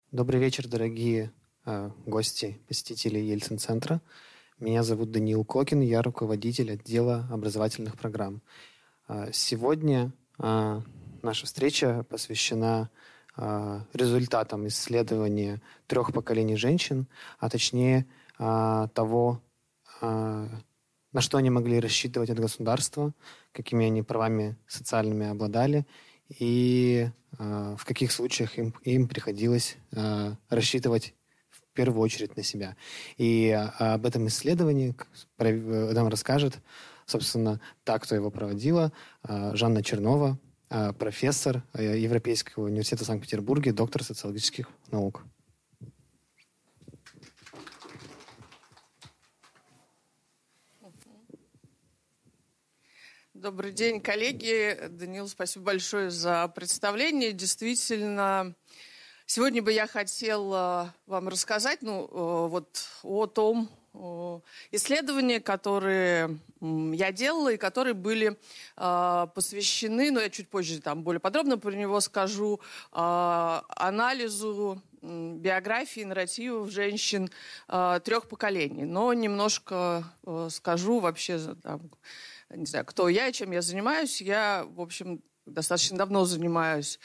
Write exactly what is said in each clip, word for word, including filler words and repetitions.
Добрый вечер, дорогие э, гости, посетители Ельцин-центра. Меня зовут Даниил Кокин, я руководитель отдела образовательных программ. Э, сегодня э, наша встреча посвящена э, результатам исследования трех поколений женщин, а точнее э, того, э, на что они могли рассчитывать от государства, какими они правами социальными обладали, и э, в каких случаях им, им приходилось э, рассчитывать в первую очередь на себя. И э, об этом исследовании нам расскажет, собственно, та, кто его проводила, э, Жанна Чернова, э, профессор Европейского университета в Санкт-Петербурге, доктор социологических наук. Добрый день, коллеги. Даниил, спасибо большое за представление. Действительно, сегодня бы я хотела вам рассказать ну, вот о том исследовании, которые я делала и которые были посвящены, но я чуть позже там более подробно про него скажу, анализу биографии, нарративов женщин трех поколений. Но немножко скажу вообще там, не знаю, кто я и чем я занимаюсь. Я, в общем, достаточно давно занимаюсь,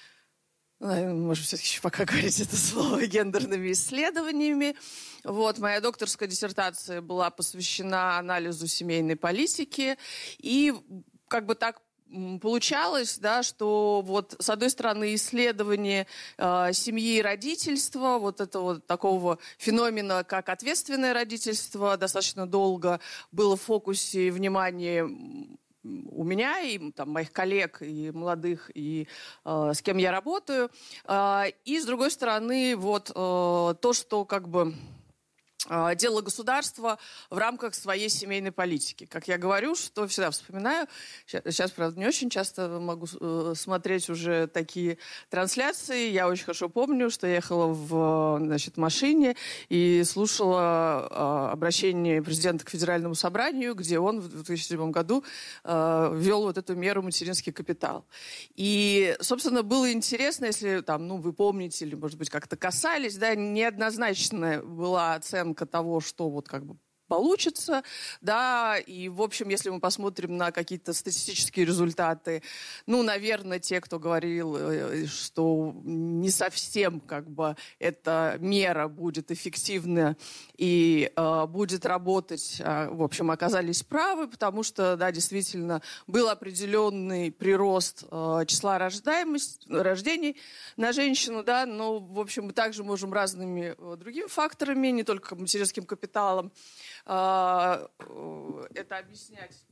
может, все-таки еще пока говорить это слово, гендерными исследованиями. Вот, моя докторская диссертация была посвящена анализу семейной политики. И как бы так получалось, да, что вот с одной стороны исследование э, семьи и родительства, вот этого такого феномена, как ответственное родительство, достаточно долго было в фокусе внимания у меня и там, моих коллег, и молодых, и э, с кем я работаю. Э, и с другой стороны, вот э, то, что как бы дело государства в рамках своей семейной политики. Как я говорю, что всегда вспоминаю, сейчас, правда, не очень часто могу смотреть уже такие трансляции. Я очень хорошо помню, что я ехала в, значит, машине и слушала обращение президента к Федеральному собранию, где он в две тысячи седьмом году ввел вот эту меру материнский капитал. И, собственно, было интересно, если там, ну, вы помните или, может быть, как-то касались, да, неоднозначная была оценка того, что вот как бы получится, да, и, в общем, если мы посмотрим на какие-то статистические результаты, ну, наверное, те, кто говорил, что не совсем, как бы, эта мера будет эффективна и э, будет работать, э, в общем, оказались правы, потому что, да, действительно, был определенный прирост э, числа рождаемости, рождений на женщину, да, но, в общем, мы также можем разными э, другими факторами, не только материнским капиталом, это объяснять.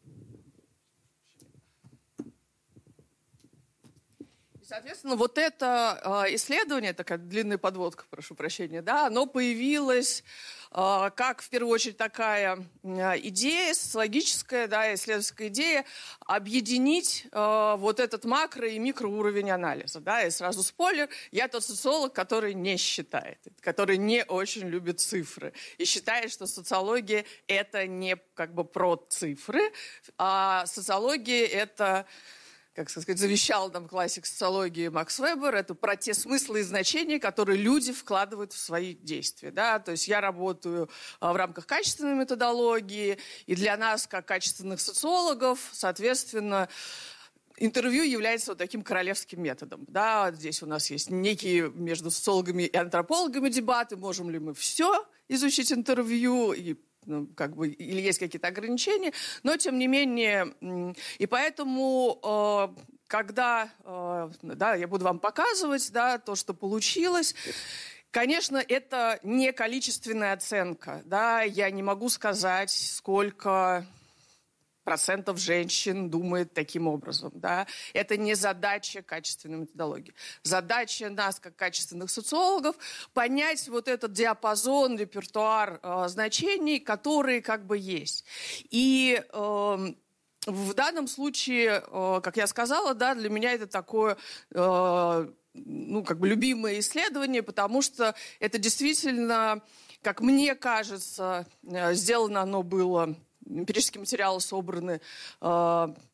И, соответственно, вот это исследование, такая длинная подводка, прошу прощения, да, оно появилось как, в первую очередь, такая идея, социологическая, да, исследовательская идея, объединить э, вот этот макро- и микроуровень анализа. Да, и сразу спойлер, я тот социолог, который не считает, который не очень любит цифры и считает, что социология – это не как бы про цифры, а социология – это... как сказать, завещал нам классик социологии Макс Вебер, это про те смыслы и значения, которые люди вкладывают в свои действия. Да? То есть я работаю в рамках качественной методологии, и для нас, как качественных социологов, соответственно, интервью является вот таким королевским методом. Да? Здесь у нас есть некие между социологами и антропологами дебаты, можем ли мы все изучить интервью, и ну, как бы, или есть какие-то ограничения, но тем не менее, и поэтому, э, когда э, да, я буду вам показывать, да, то, что получилось, конечно, это не количественная оценка, да, я не могу сказать, сколько процентов женщин думает таким образом. Да? Это не задача качественной методологии. Задача нас, как качественных социологов, понять вот этот диапазон, репертуар э, значений, которые как бы есть. И э, в данном случае, э, как я сказала, да, для меня это такое... Э, ну, как бы любимое исследование, потому что это действительно, как мне кажется, сделано оно было... Эмпирические материалы собраны э,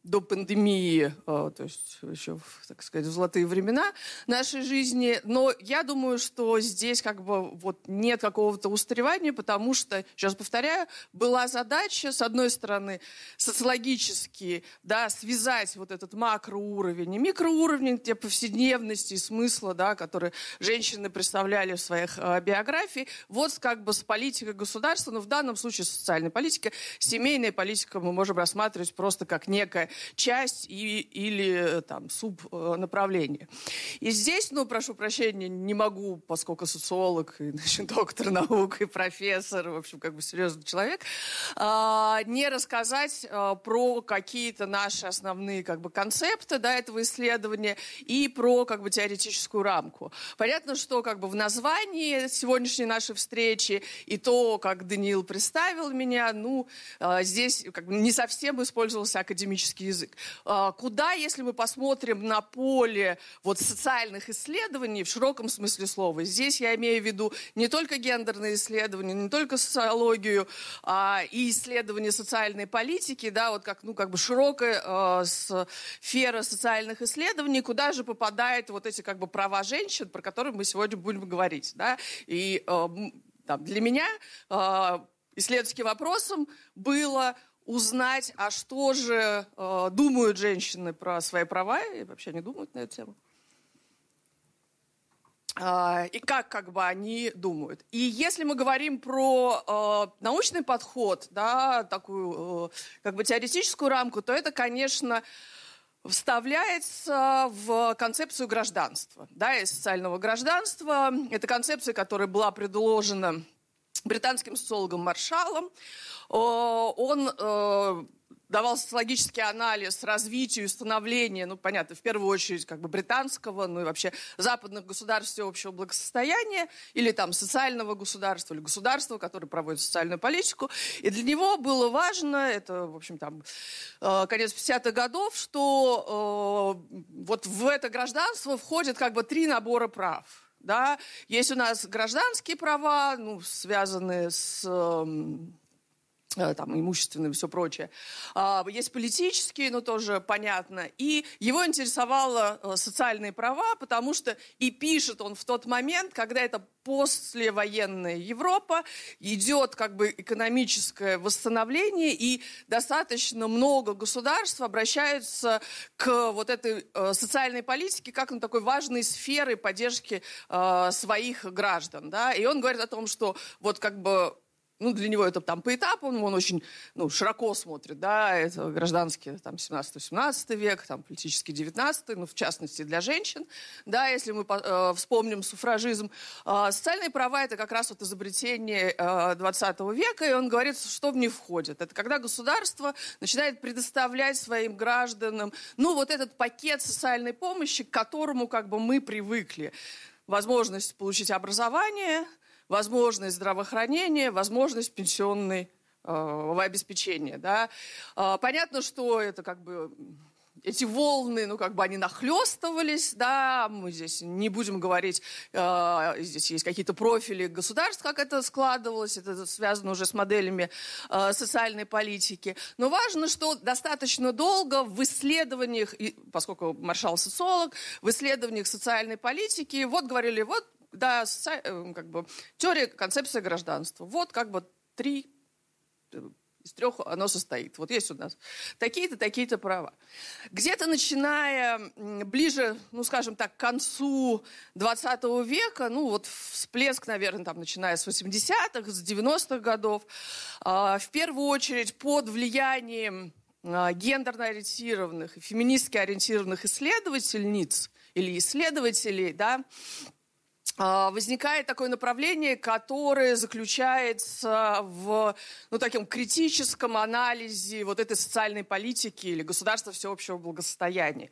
до пандемии, то есть еще, так сказать, в золотые времена нашей жизни. Но я думаю, что здесь как бы вот нет какого-то устаревания, потому что, сейчас повторяю, была задача, с одной стороны, социологически, да, связать вот этот макроуровень и микроуровень те повседневности и смысла, да, которые женщины представляли в своих э, биографиях, вот как бы с политикой государства, но в данном случае социальной политикой. Семейная политика мы можем рассматривать просто как некая часть и, или там субнаправление. И здесь, ну, прошу прощения, не могу, поскольку социолог, и, значит, доктор наук, и профессор, в общем, как бы серьезный человек, а, не рассказать а, про какие-то наши основные как бы концепты, да, этого исследования и про как бы теоретическую рамку. Понятно, что как бы в названии сегодняшней нашей встречи и то, как Даниил представил меня, ну, а, здесь как бы не совсем использовался академический язык. Куда, если мы посмотрим на поле вот, социальных исследований в широком смысле слова, здесь я имею в виду не только гендерные исследования, не только социологию а, и исследования социальной политики, да, вот как, ну, как бы широкая а, сфера социальных исследований, куда же попадают вот эти как бы права женщин, про которые мы сегодня будем говорить. Да? И а, там, для меня а, исследовательским вопросом было узнать, а что же э, думают женщины про свои права, и вообще не думают на эту тему. Э, и как, как бы они думают. И если мы говорим про э, научный подход, да, такую э, как бы теоретическую рамку, то это, конечно, вставляется в концепцию гражданства, да, и социального гражданства. Это концепция, которая была предложена британским социологом Маршаллом. Он э, давал социологический анализ развитию и становлению, ну, понятно, в первую очередь, как бы британского, ну, и вообще западных государств всеобщего благосостояния, или там социального государства, или государства, которое проводит социальную политику. И для него было важно, это, в общем, там, э, конец пятидесятых годов, что э, вот в это гражданство входит как бы три набора прав. Да? Есть у нас гражданские права, ну, связанные с э, там, имущественным и все прочее. А, есть политические, ну, тоже понятно. И его интересовало э, социальные права, потому что и пишет он в тот момент, когда это послевоенная Европа, идет как бы экономическое восстановление, и достаточно много государств обращаются к вот этой э, социальной политике как на такой важной сфере поддержки э, своих граждан. Да? И он говорит о том, что вот как бы ну, для него это там по этапам, он очень ну, широко смотрит, да, это гражданский там, семнадцатый-восемнадцатый век, там, политический девятнадцатый, ну, в частности, для женщин, да, если мы э, вспомним суфражизм. Э, социальные права – это как раз вот изобретение э, двадцатого века, и он говорит, что в них входит. Это когда государство начинает предоставлять своим гражданам, ну, вот этот пакет социальной помощи, к которому как бы мы привыкли. Возможность получить образование, возможность здравоохранения, возможность пенсионной э, обеспечения. Да? Э, понятно, что это как бы эти волны, ну, как бы они нахлестывались, да, мы здесь не будем говорить, э, здесь есть какие-то профили государств, как это складывалось, это связано уже с моделями э, социальной политики. Но важно, что достаточно долго в исследованиях, и, поскольку Маршалл социолог, в исследованиях социальной политики, вот говорили, вот, да, соци... как бы, теория, концепция гражданства. Вот как бы три, из трех оно состоит. Вот есть у нас такие-то, такие-то права. Где-то начиная ближе, ну, скажем так, к концу двадцатого века, ну, вот всплеск, наверное, там, начиная с восьмидесятых, с девяностых годов, э, в первую очередь под влиянием э, гендерно ориентированных и феминистски ориентированных исследовательниц или исследователей, да, возникает такое направление, которое заключается в ну, таком критическом анализе вот этой социальной политики или государства всеобщего благосостояния.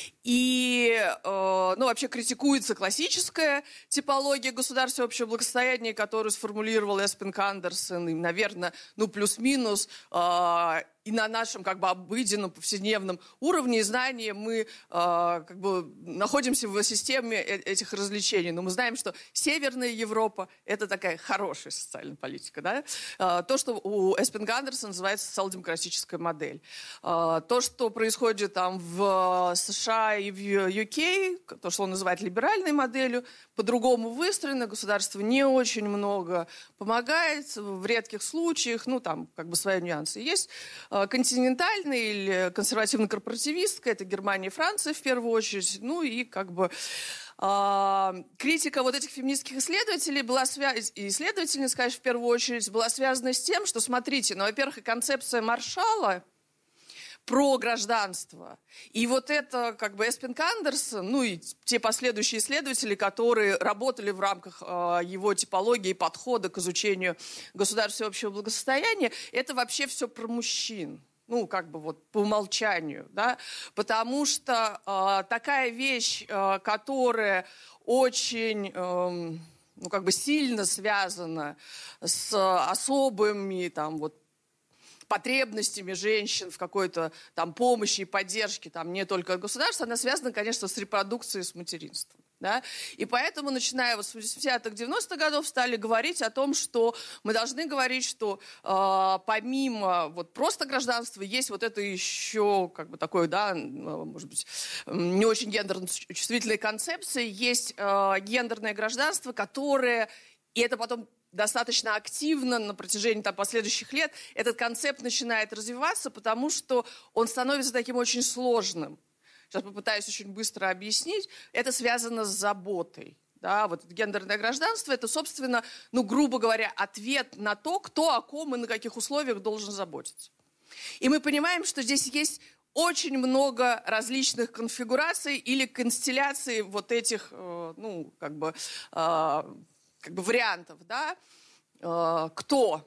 И э, ну, вообще критикуется классическая типология государства всеобщего благосостояния, которую сформулировал Эспинг Андерсон, и, наверное, ну, плюс-минус э, и на нашем как бы обыденном, повседневном уровне и знании мы э, как бы находимся в системе этих развлечений. Но мы знаем, что Северная Европа – это такая хорошая социальная политика. Да? Э, то, что у Эспинга Андерса называется социал-демократическая модель. Э, то, что происходит там в США и в ю кей, то, что он называет либеральной моделью, по-другому выстроено, государство не очень много помогает, в редких случаях, ну там как бы свои нюансы есть. Континентальная или консервативно-корпоративистская, это Германия и Франция в первую очередь, ну и как бы э, критика вот этих феминистских исследователей была связана, и исследовательниц, конечно, в первую очередь, была связана с тем, что, смотрите, ну, во-первых, и концепция Маршалла про гражданство. И вот это как бы Эспинг Андерсон, ну и те последующие исследователи, которые работали в рамках э, его типологии и подхода к изучению государства и общего благосостояния, это вообще все про мужчин. Ну, как бы вот по умолчанию, да, потому что э, такая вещь, э, которая очень... Э, ну, как бы сильно связана с особыми, там, вот, потребностями женщин в какой-то там помощи и поддержке, там не только от государства, она связана, конечно, с репродукцией, с материнством. Да? И поэтому, начиная вот с восьмидесятых, девяностых годов, стали говорить о том, что мы должны говорить, что э, помимо вот просто гражданства есть вот это еще как бы такое, да, может быть, не очень гендерно-чувствительная концепция, есть э, гендерное гражданство, которое, и это потом достаточно активно на протяжении там, последующих лет этот концепт начинает развиваться, потому что он становится таким очень сложным. Сейчас попытаюсь очень быстро объяснить. Это связано с заботой. Да, вот это гендерное гражданство – это, собственно, ну, грубо говоря, ответ на то, кто о ком и на каких условиях должен заботиться. И мы понимаем, что здесь есть очень много различных конфигураций или констелляций вот этих, э, ну, как бы... Э, как бы вариантов, да, э, кто?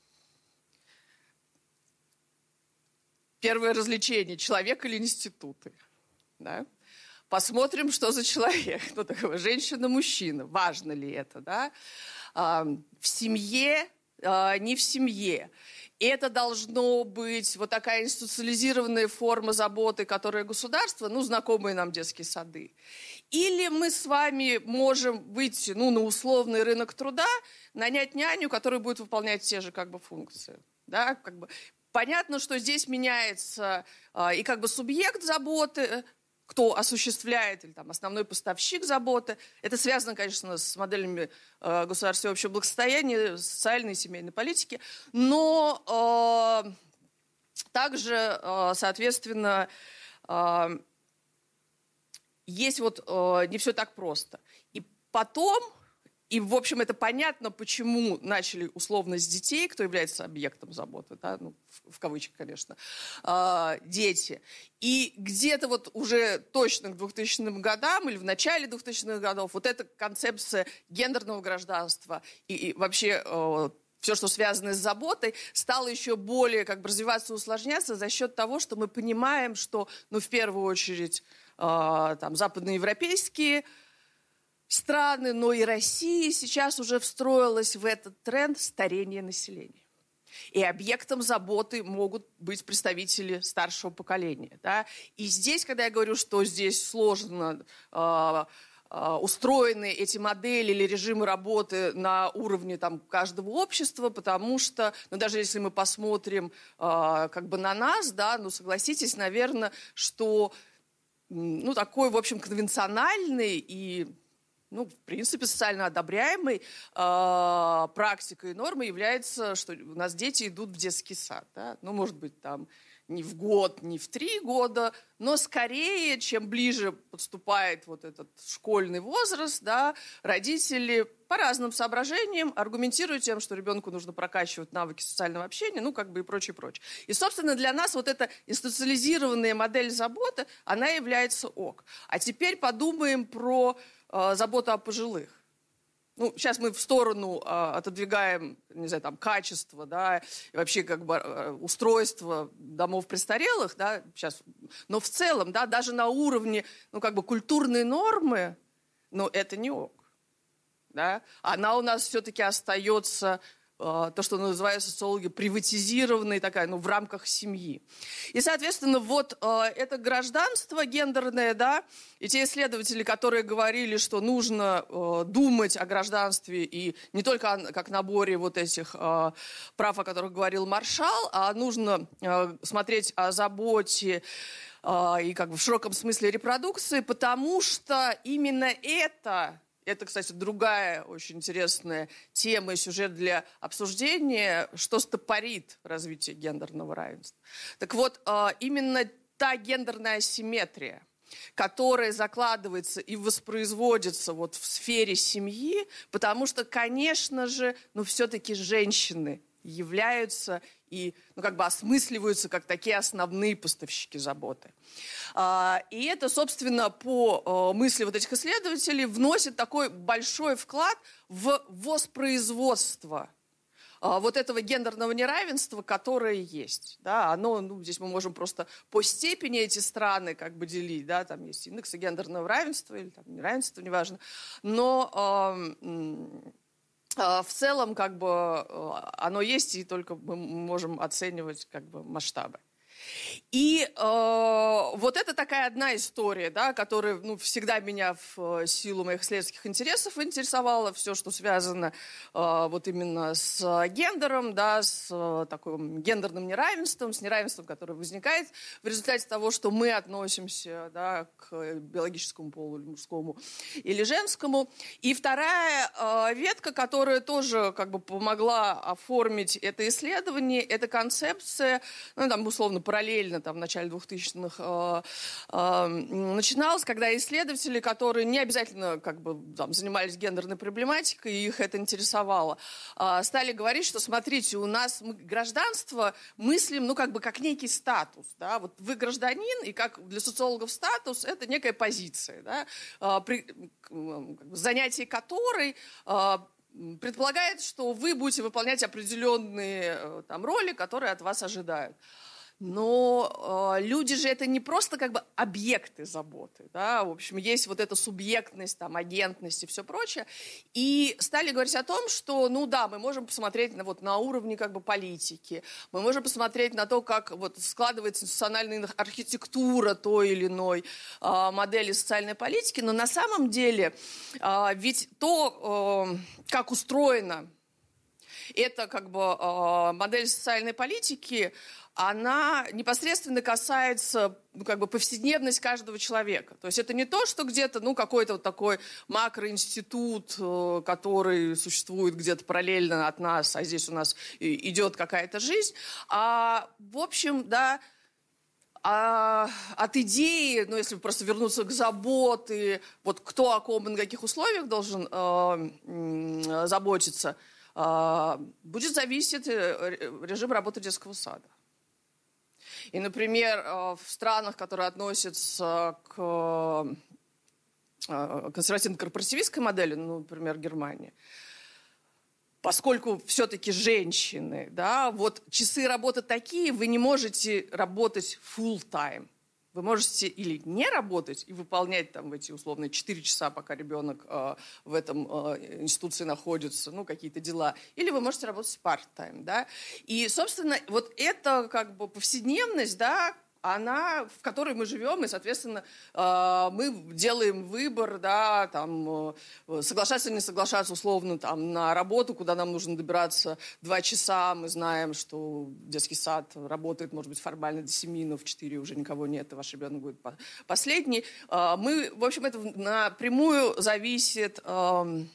Первое развлечение, человек или институты, да? Посмотрим, что за человек, ну, такой, женщина-мужчина, важно ли это, да? Э, в семье, э, не в семье. Это должно быть вот такая институциализированная форма заботы, которая государство, ну, знакомые нам детские сады. Или мы с вами можем выйти, ну, на условный рынок труда, нанять няню, которая будет выполнять те же как бы функции. Да? Как бы понятно, что здесь меняется э, и как бы субъект заботы, кто осуществляет, или там основной поставщик заботы. Это связано, конечно, с моделями э, государства и общего благосостояния, социальной и семейной политики. Но э, также, э, соответственно, э, есть вот э, не все так просто. И потом, и, в общем, это понятно, почему начали условно с детей, кто является объектом заботы, да, ну, в, в кавычках, конечно, э, дети. И где-то вот уже точно к двухтысячным годам или в начале двухтысячных годов вот эта концепция гендерного гражданства и, и вообще э, все, что связано с заботой, стало еще более как бы развиваться и усложняться за счет того, что мы понимаем, что, ну, в первую очередь, э, там, западноевропейские страны, но и Россия сейчас уже встроилась в этот тренд старения населения. И объектом заботы могут быть представители старшего поколения. Да? И здесь, когда я говорю, что здесь сложно э, э, устроены эти модели или режимы работы на уровне там, каждого общества, потому что, ну, даже если мы посмотрим э, как бы на нас, да, ну, согласитесь, наверное, что ну, такой, в общем, конвенциональный и ну, в принципе, социально одобряемой э, практикой и нормой является, что у нас дети идут в детский сад. Да? Ну, может быть, там не в год, не в три года, но скорее, чем ближе подступает вот этот школьный возраст, да, родители по разным соображениям аргументируют тем, что ребенку нужно прокачивать навыки социального общения, ну, как бы и прочее, прочее. И, собственно, для нас вот эта институциализированная модель заботы, она является ок. А теперь подумаем про э, заботу о пожилых. Ну, сейчас мы в сторону э, отодвигаем, не знаю, там, качество, да, и вообще как бы э, устройство домов престарелых, да, сейчас. Но в целом, да, даже на уровне, ну, как бы культурной нормы, ну, это не ок, да. Она у нас все-таки остается то, что называют социологи приватизированной, такая, ну, в рамках семьи. И, соответственно, вот это гражданство гендерное, да, и те исследователи, которые говорили, что нужно думать о гражданстве и не только как наборе вот этих прав, о которых говорил Маршал, а нужно смотреть о заботе и как бы в широком смысле репродукции, потому что именно это, это, кстати, другая очень интересная тема и сюжет для обсуждения, что стопорит развитие гендерного равенства. Так вот, именно та гендерная асимметрия, которая закладывается и воспроизводится вот в сфере семьи, потому что, конечно же, ну, все-таки женщины являются и ну, как бы осмысливаются как такие основные поставщики заботы. И это, собственно, по мысли вот этих исследователей вносит такой большой вклад в воспроизводство вот этого гендерного неравенства, которое есть. Да, оно, ну, здесь мы можем просто по степени эти страны как бы делить. Да, там есть индексы гендерного равенства или там, неравенства, неважно. Но в целом, как бы, оно есть, и только мы можем оценивать, как бы, масштабы. И э, вот это такая одна история, да, которая ну, всегда меня в силу моих исследовательских интересов интересовала. Все, что связано э, вот именно с гендером, да, с э, таким гендерным неравенством, с неравенством, которое возникает в результате того, что мы относимся, да, к биологическому полу, или мужскому, или женскому. И вторая э, ветка, которая тоже как бы помогла оформить это исследование, это концепция, ну, там, условно, параллельно там, в начале двухтысячных э, э, начиналось, когда исследователи, которые не обязательно как бы, там, занимались гендерной проблематикой, и их это интересовало, э, стали говорить, что, смотрите, у нас мы гражданство мыслим ну, как бы как некий статус. Да? Вот вы гражданин, и как для социологов статус – это некая позиция, да? э, при, как бы, занятие которой э, предполагает, что вы будете выполнять определенные э, там, роли, которые от вас ожидают. Но э, люди же это не просто как бы объекты заботы, да, в общем, есть вот эта субъектность, там, агентность и все прочее, и стали говорить о том, что, ну да, мы можем посмотреть на, вот, на уровне как бы политики, мы можем посмотреть на то, как вот складывается институциональная архитектура той или иной э, модели социальной политики, но на самом деле э, ведь то, э, как устроена эта как бы э, модель социальной политики, она непосредственно касается ну, как бы повседневность каждого человека. То есть это не то, что где-то ну, какой-то вот такой макроинститут, который существует где-то параллельно от нас, а здесь у нас идет какая-то жизнь, а в общем, да, а от идеи, ну, если просто вернуться к заботе, вот кто о ком и на каких условиях должен э, заботиться, э, будет зависеть режим работы детского сада. И, например, в странах, которые относятся к консервативно-корпоративистской модели, ну, например, Германия, поскольку все-таки женщины, да, вот часы работы такие, вы не можете работать full-time. Вы можете или не работать и выполнять там эти условные четыре часа, пока ребенок э, в этом э, институции находится, ну, какие-то дела, или вы можете работать part-time, да. И, собственно, вот эта как бы повседневность, да, она, в которой мы живем, и, соответственно, э, мы делаем выбор, да, там, э, соглашаться или не соглашаться, условно, там, на работу, куда нам нужно добираться два часа. Мы знаем, что детский сад работает, может быть, формально до семи, но в четыре уже никого нет, и ваш ребенок будет последний. Э, мы, в общем, это напрямую зависит... Э,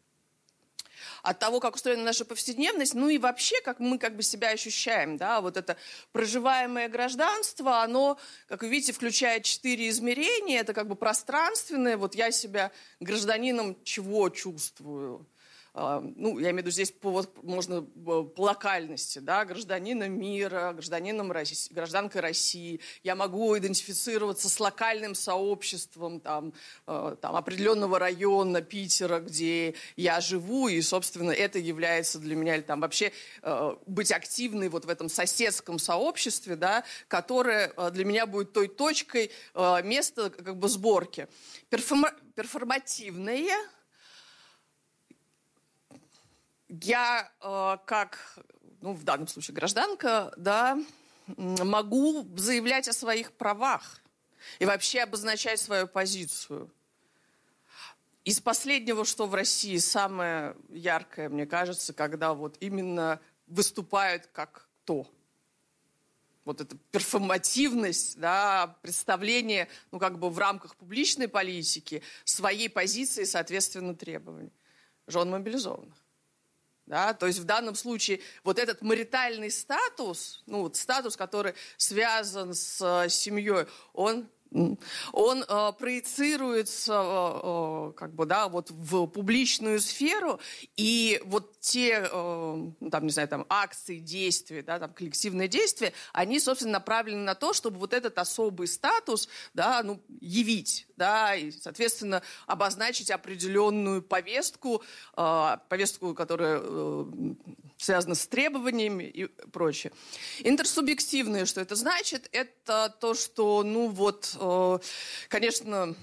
от того, как устроена наша повседневность, ну и вообще, как мы как бы себя ощущаем. Да? Вот это проживаемое гражданство, оно, как вы видите, включает четыре измерения. Это как бы пространственное. Вот я себя гражданином чего чувствую? Ну, я имею в виду здесь по, вот, можно по локальности, да, гражданином мира, гражданином России, гражданкой России. Я могу идентифицироваться с локальным сообществом там, э, там, определенного района Питера, где я живу, и, собственно, это является для меня, или там вообще э, быть активной вот в этом соседском сообществе, да, которое э, для меня будет той точкой, э, места как бы сборки. Перформа- перформативное я э, как, ну, в данном случае гражданка, да, могу заявлять о своих правах и вообще обозначать свою позицию. Из последнего, что в России самое яркое, мне кажется, когда вот именно выступают как то. Вот эта перформативность, да, представление, ну, как бы в рамках публичной политики своей позиции, соответственно, требований жен мобилизованных. Да, то есть в данном случае вот этот маритальный статус, ну, вот статус, который связан с семьей, он... Он э, проецируется э, э, как бы, да, вот в публичную сферу, и вот те, э, там, не знаю, там, акции, действия, да, там, коллективные действия, они, собственно, направлены на то, чтобы вот этот особый статус, да, ну, явить, да, и, соответственно, обозначить определенную повестку, э, повестку, которая э, связана с требованиями и прочее. Интерсубъективное, что это значит? Это то, что, ну, вот, конечно,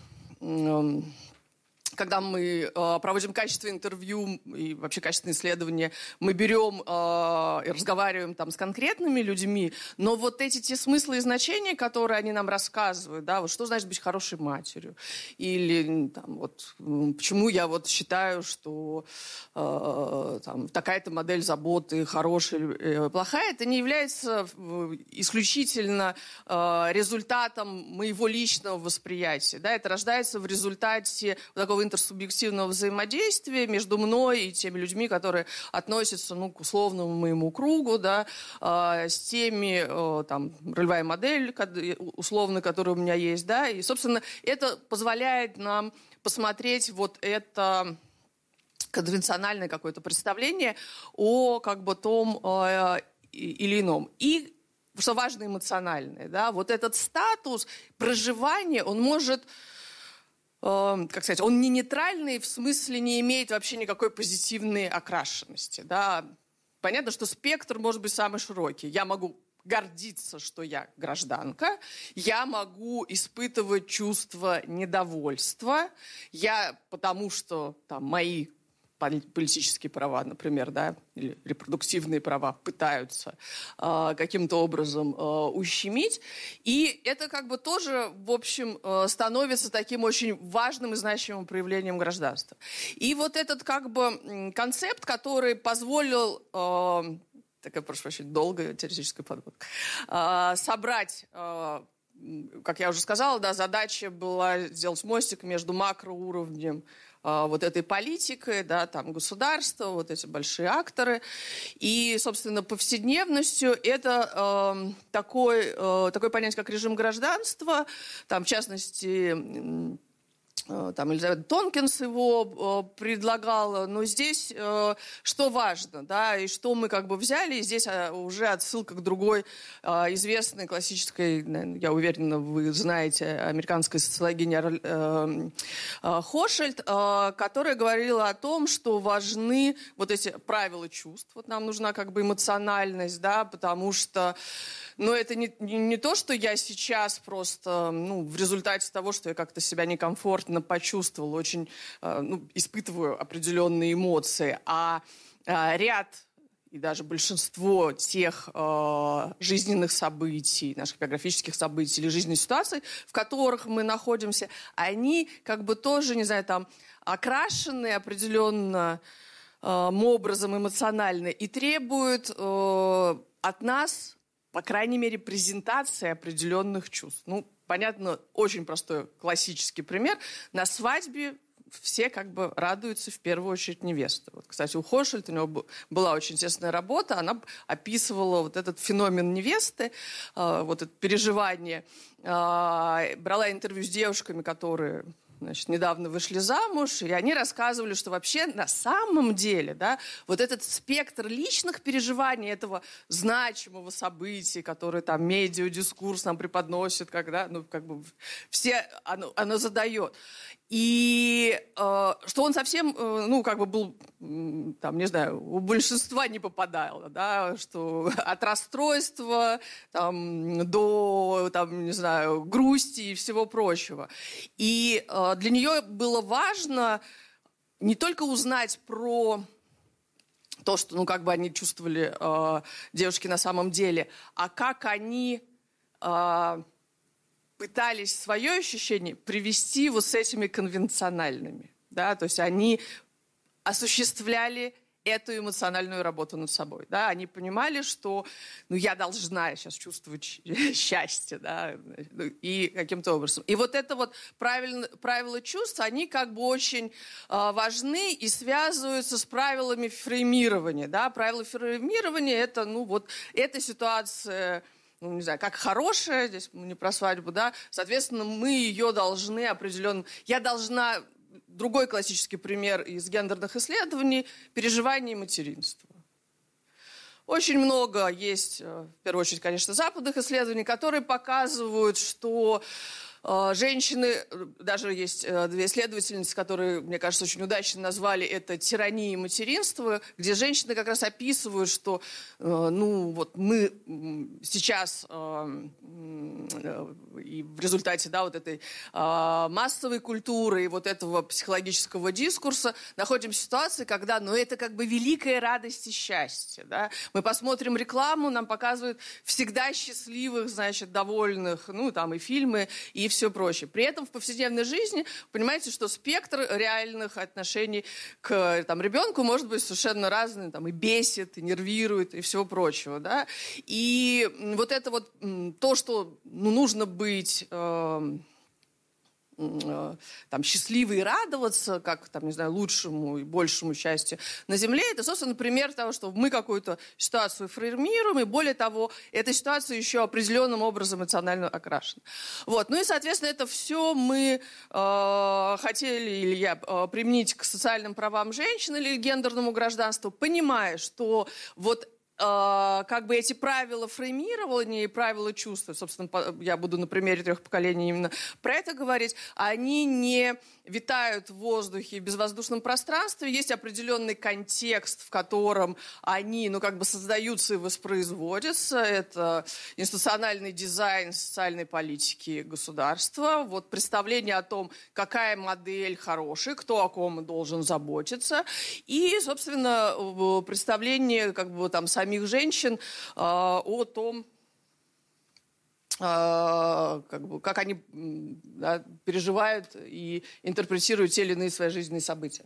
когда мы проводим качественное интервью и вообще качественные исследования, мы берем и разговариваем там с конкретными людьми, но вот эти те смыслы и значения, которые они нам рассказывают, да, вот что значит быть хорошей матерью, или там, вот, почему я вот считаю, что э, там, такая-то модель заботы хорошая или плохая, это не является исключительно э, результатом моего личного восприятия, да, это рождается в результате вот такого интерсубъективного взаимодействия между мной и теми людьми, которые относятся, ну, к условному моему кругу, да, э, с теми, э, там, ролевая модель условно, которая у меня есть, да, и, собственно, это позволяет нам посмотреть вот это конвенциональное какое-то представление о, как бы, том э, или ином. И, что важно, эмоциональное, да, вот этот статус проживания, он может... как сказать, он не нейтральный, в смысле не имеет вообще никакой позитивной окрашенности. Да? Понятно, что спектр может быть самый широкий. Я могу гордиться, что я гражданка, я могу испытывать чувство недовольства, я, потому что там, мои политические права, например, да, или репродуктивные права пытаются э, каким-то образом э, ущемить. И это как бы тоже, в общем, э, становится таким очень важным и значимым проявлением гражданства. И вот этот как бы концепт, который позволил... Э, такая, прошу прощения, долгая теоретическая подводка, э, собрать... Э, как я уже сказала, да, задача была сделать мостик между макроуровнем э, вот этой политикой, да, там государства, вот эти большие акторы, и, собственно, повседневностью это э, такой, э, такое понятие, как режим гражданства, там, в частности... Там Элизабет Тонкинс его э, предлагала, но здесь э, что важно, да, и что мы как бы взяли, и здесь э, уже отсылка к другой э, известной классической, я уверена, вы знаете, американской социологине э, э, Хошельд, э, которая говорила о том, что важны вот эти правила чувств, вот нам нужна как бы эмоциональность, да, потому что, ну, это не, не, не то, что я сейчас просто, ну, в результате того, что я как-то себя некомфортно почувствовала, очень, ну, испытываю определенные эмоции, а, а ряд и даже большинство тех э, жизненных событий, наших биографических событий или жизненных ситуаций, в которых мы находимся, они как бы тоже, не знаю, там, окрашены определенным э, образом эмоционально и требуют э, от нас, по крайней мере, презентации определенных чувств. Ну, понятно, очень простой классический пример. На свадьбе все как бы радуются в первую очередь невесты. Вот, кстати, у Хошельд у него была очень интересная работа, она описывала вот этот феномен невесты, э, вот это переживание. Э, брала интервью с девушками, которые... Значит, недавно вышли замуж, и они рассказывали, что вообще на самом деле, да, вот этот спектр личных переживаний этого значимого события, которое там медиадискурс нам преподносит, когда, ну, как бы все оно, оно задает. И э, что он совсем, э, ну, как бы был, э, там, не знаю, у большинства не попадало, да, что от расстройства там, до, там, не знаю, грусти и всего прочего. И э, для нее было важно не только узнать про то, что, ну, как бы они чувствовали э, девушки на самом деле, а как они э, пытались свое ощущение привести вот с этими конвенциональными, да, то есть они осуществляли эту эмоциональную работу над собой, да, они понимали, что, ну, я должна сейчас чувствовать счастье, да, и каким-то образом. И вот это вот правильно, правила чувств, они как бы очень э, важны и связываются с правилами фреймирования, да, правила фреймирования — это, ну, вот, эта ситуация, ну, не знаю, как хорошая, здесь мы не про свадьбу, да, соответственно, мы ее должны определенно, я должна... Другой классический пример из гендерных исследований – переживание материнства. Очень много есть, в первую очередь, конечно, западных исследований, которые показывают, что э, женщины, даже есть э, две исследовательницы, которые, мне кажется, очень удачно назвали это «тиранией материнства», где женщины как раз описывают, что э, ну, вот мы сейчас э, э, и в результате, да, вот этой э, массовой культуры и вот этого психологического дискурса находимся в ситуации, когда, ну, это как бы великая радость и счастье, да. Мы посмотрим рекламу, нам показывают всегда счастливых, значит, довольных, ну, там и фильмы, и все прочее. При этом в повседневной жизни, понимаете, что спектр реальных отношений к там, ребенку может быть совершенно разный, там, и бесит, и нервирует, и всего прочего, да. И вот это вот то, что, ну, нужно быть... Э, там, счастливы и радоваться, как, там, не знаю, лучшему и большему счастью на Земле, это, собственно, пример того, что мы какую-то ситуацию формируем, и более того, эта ситуация еще определенным образом эмоционально окрашена. Вот. Ну и, соответственно, это все мы э, хотели, или я, э, применить к социальным правам женщин или к гендерному гражданству, понимая, что вот как бы эти правила фреймирования и правила чувств, собственно, я буду на примере трех поколений именно про это говорить, они не витают в воздухе, в безвоздушном пространстве, есть определенный контекст, в котором они, ну, как бы создаются и воспроизводятся. Это институциональный дизайн социальной политики государства, вот представление о том, какая модель хорошая, кто о ком должен заботиться, и, собственно, представление, как бы, там, самих женщин э, о том, э, как бы, как они да, переживают и интерпретируют те или иные свои жизненные события.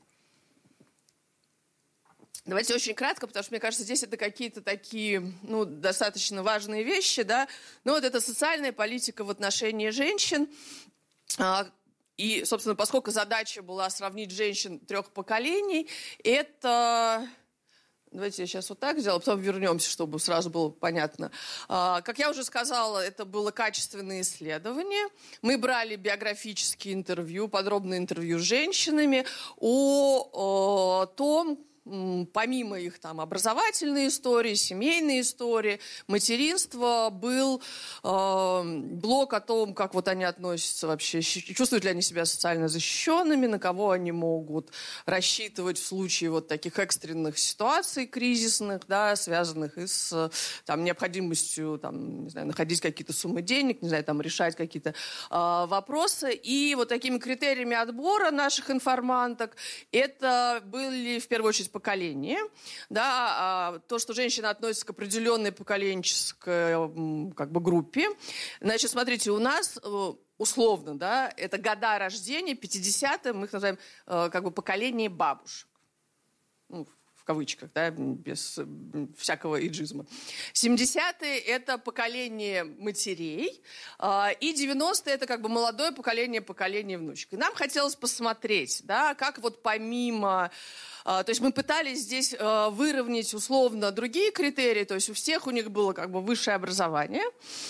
Давайте очень кратко, потому что, мне кажется, здесь это какие-то такие, ну, достаточно важные вещи, да. Ну, вот это социальная политика в отношении женщин. Э, и, собственно, поскольку задача была сравнить женщин трех поколений, это... Давайте я сейчас вот так сделаю, потом вернемся, чтобы сразу было понятно. Как я уже сказала, это было качественное исследование. Мы брали биографические интервью, подробные интервью с женщинами о, о том, помимо их там образовательной истории, семейной истории, материнства, был э, блок о том, как вот они относятся вообще, чувствуют ли они себя социально защищенными, на кого они могут рассчитывать в случае вот таких экстренных ситуаций, кризисных, да, связанных и с там, необходимостью там, не знаю, находить какие-то суммы денег, не знаю, там, решать какие-то э, вопросы. И вот такими критериями отбора наших информанток это были в первую очередь поколение, да, то, что женщина относится к определенной поколенческой как бы, группе. Значит, смотрите, у нас условно, да, это года рождения, пятидесятые, мы их называем как бы поколение бабушек. Ну, в кавычках, да, без всякого иджизма. семидесятые – это поколение матерей, и девяностые – это как бы молодое поколение, поколение внучек. И нам хотелось посмотреть, да, как вот помимо... То есть мы пытались здесь выровнять условно другие критерии, то есть у всех у них было как бы высшее образование,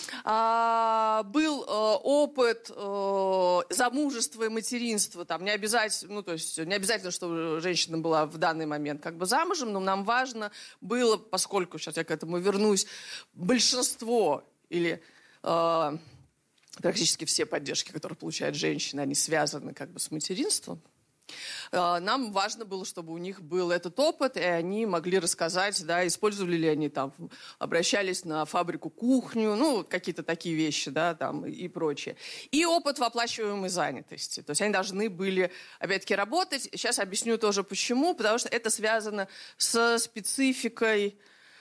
был опыт замужества и материнства, там не обязательно, ну то есть не обязательно, чтобы женщина была в данный момент как бы замужем, но нам важно было, поскольку сейчас я к этому вернусь, большинство или практически все поддержки, которые получают женщины, они связаны как бы с материнством. Нам важно было, чтобы у них был этот опыт, и они могли рассказать, да, использовали ли они там, обращались на фабрику кухню, ну, какие-то такие вещи, да, там и прочее. И опыт в оплачиваемой занятости. То есть они должны были, опять-таки, работать. Сейчас объясню тоже почему, потому что это связано со спецификой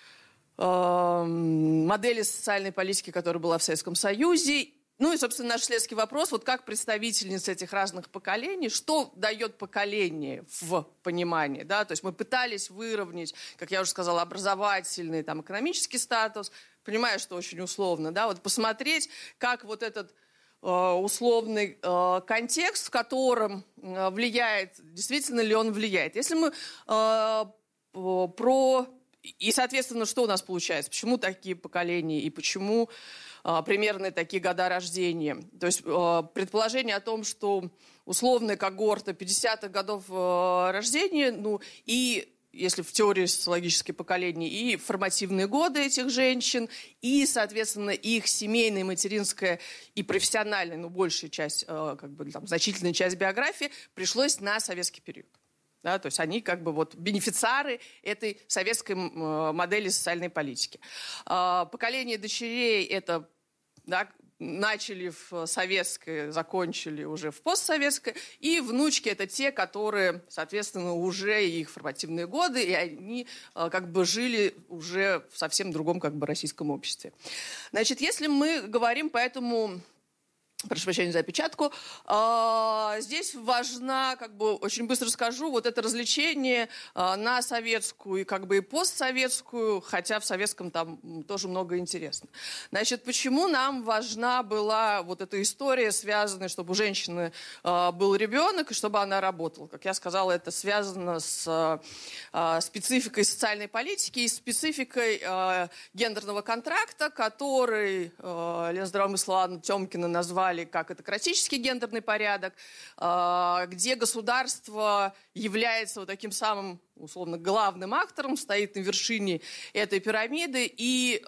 э, модели социальной политики, которая была в Советском Союзе. Ну и, собственно, наш следующий вопрос, вот как представительница этих разных поколений, что дает поколение в понимании, да, то есть мы пытались выровнять, как я уже сказала, образовательный, там, экономический статус, понимаю, что очень условно, да, вот посмотреть, как вот этот э, условный э, контекст, в котором э, влияет, действительно ли он влияет. Если мы э, про... И, соответственно, что у нас получается, почему такие поколения и почему... примерно такие года рождения. То есть э, предположение о том, что условная когорта пятидесятых годов э, рождения, ну и, если в теории социологических поколений, и формативные годы этих женщин, и, соответственно, их семейная, материнская и профессиональная, ну, большая часть, э, как бы, там, значительная часть биографии пришлось на советский период. Да, то есть они как бы вот бенефициары этой советской э, модели социальной политики. Э, поколение дочерей это, да, начали в советской, закончили уже в постсоветской, и внучки это те, которые, соответственно, уже их формативные годы, и они э, как бы жили уже в совсем другом как бы российском обществе. Значит, если мы говорим по этому... Прошу прощения за опечатку. А, здесь важна, как бы очень быстро скажу, вот это развлечение а, на советскую и как бы и постсоветскую, хотя в советском там тоже много интересно. Значит, почему нам важна была вот эта история, связанная, чтобы у женщины а, был ребенок и чтобы она работала? Как я сказала, это связано с а, спецификой социальной политики и спецификой а, гендерного контракта, который а, Лена Здравомыслова и Анна Тёмкина назвали как этократический гендерный порядок, где государство является вот таким самым, условно, главным актором, стоит на вершине этой пирамиды и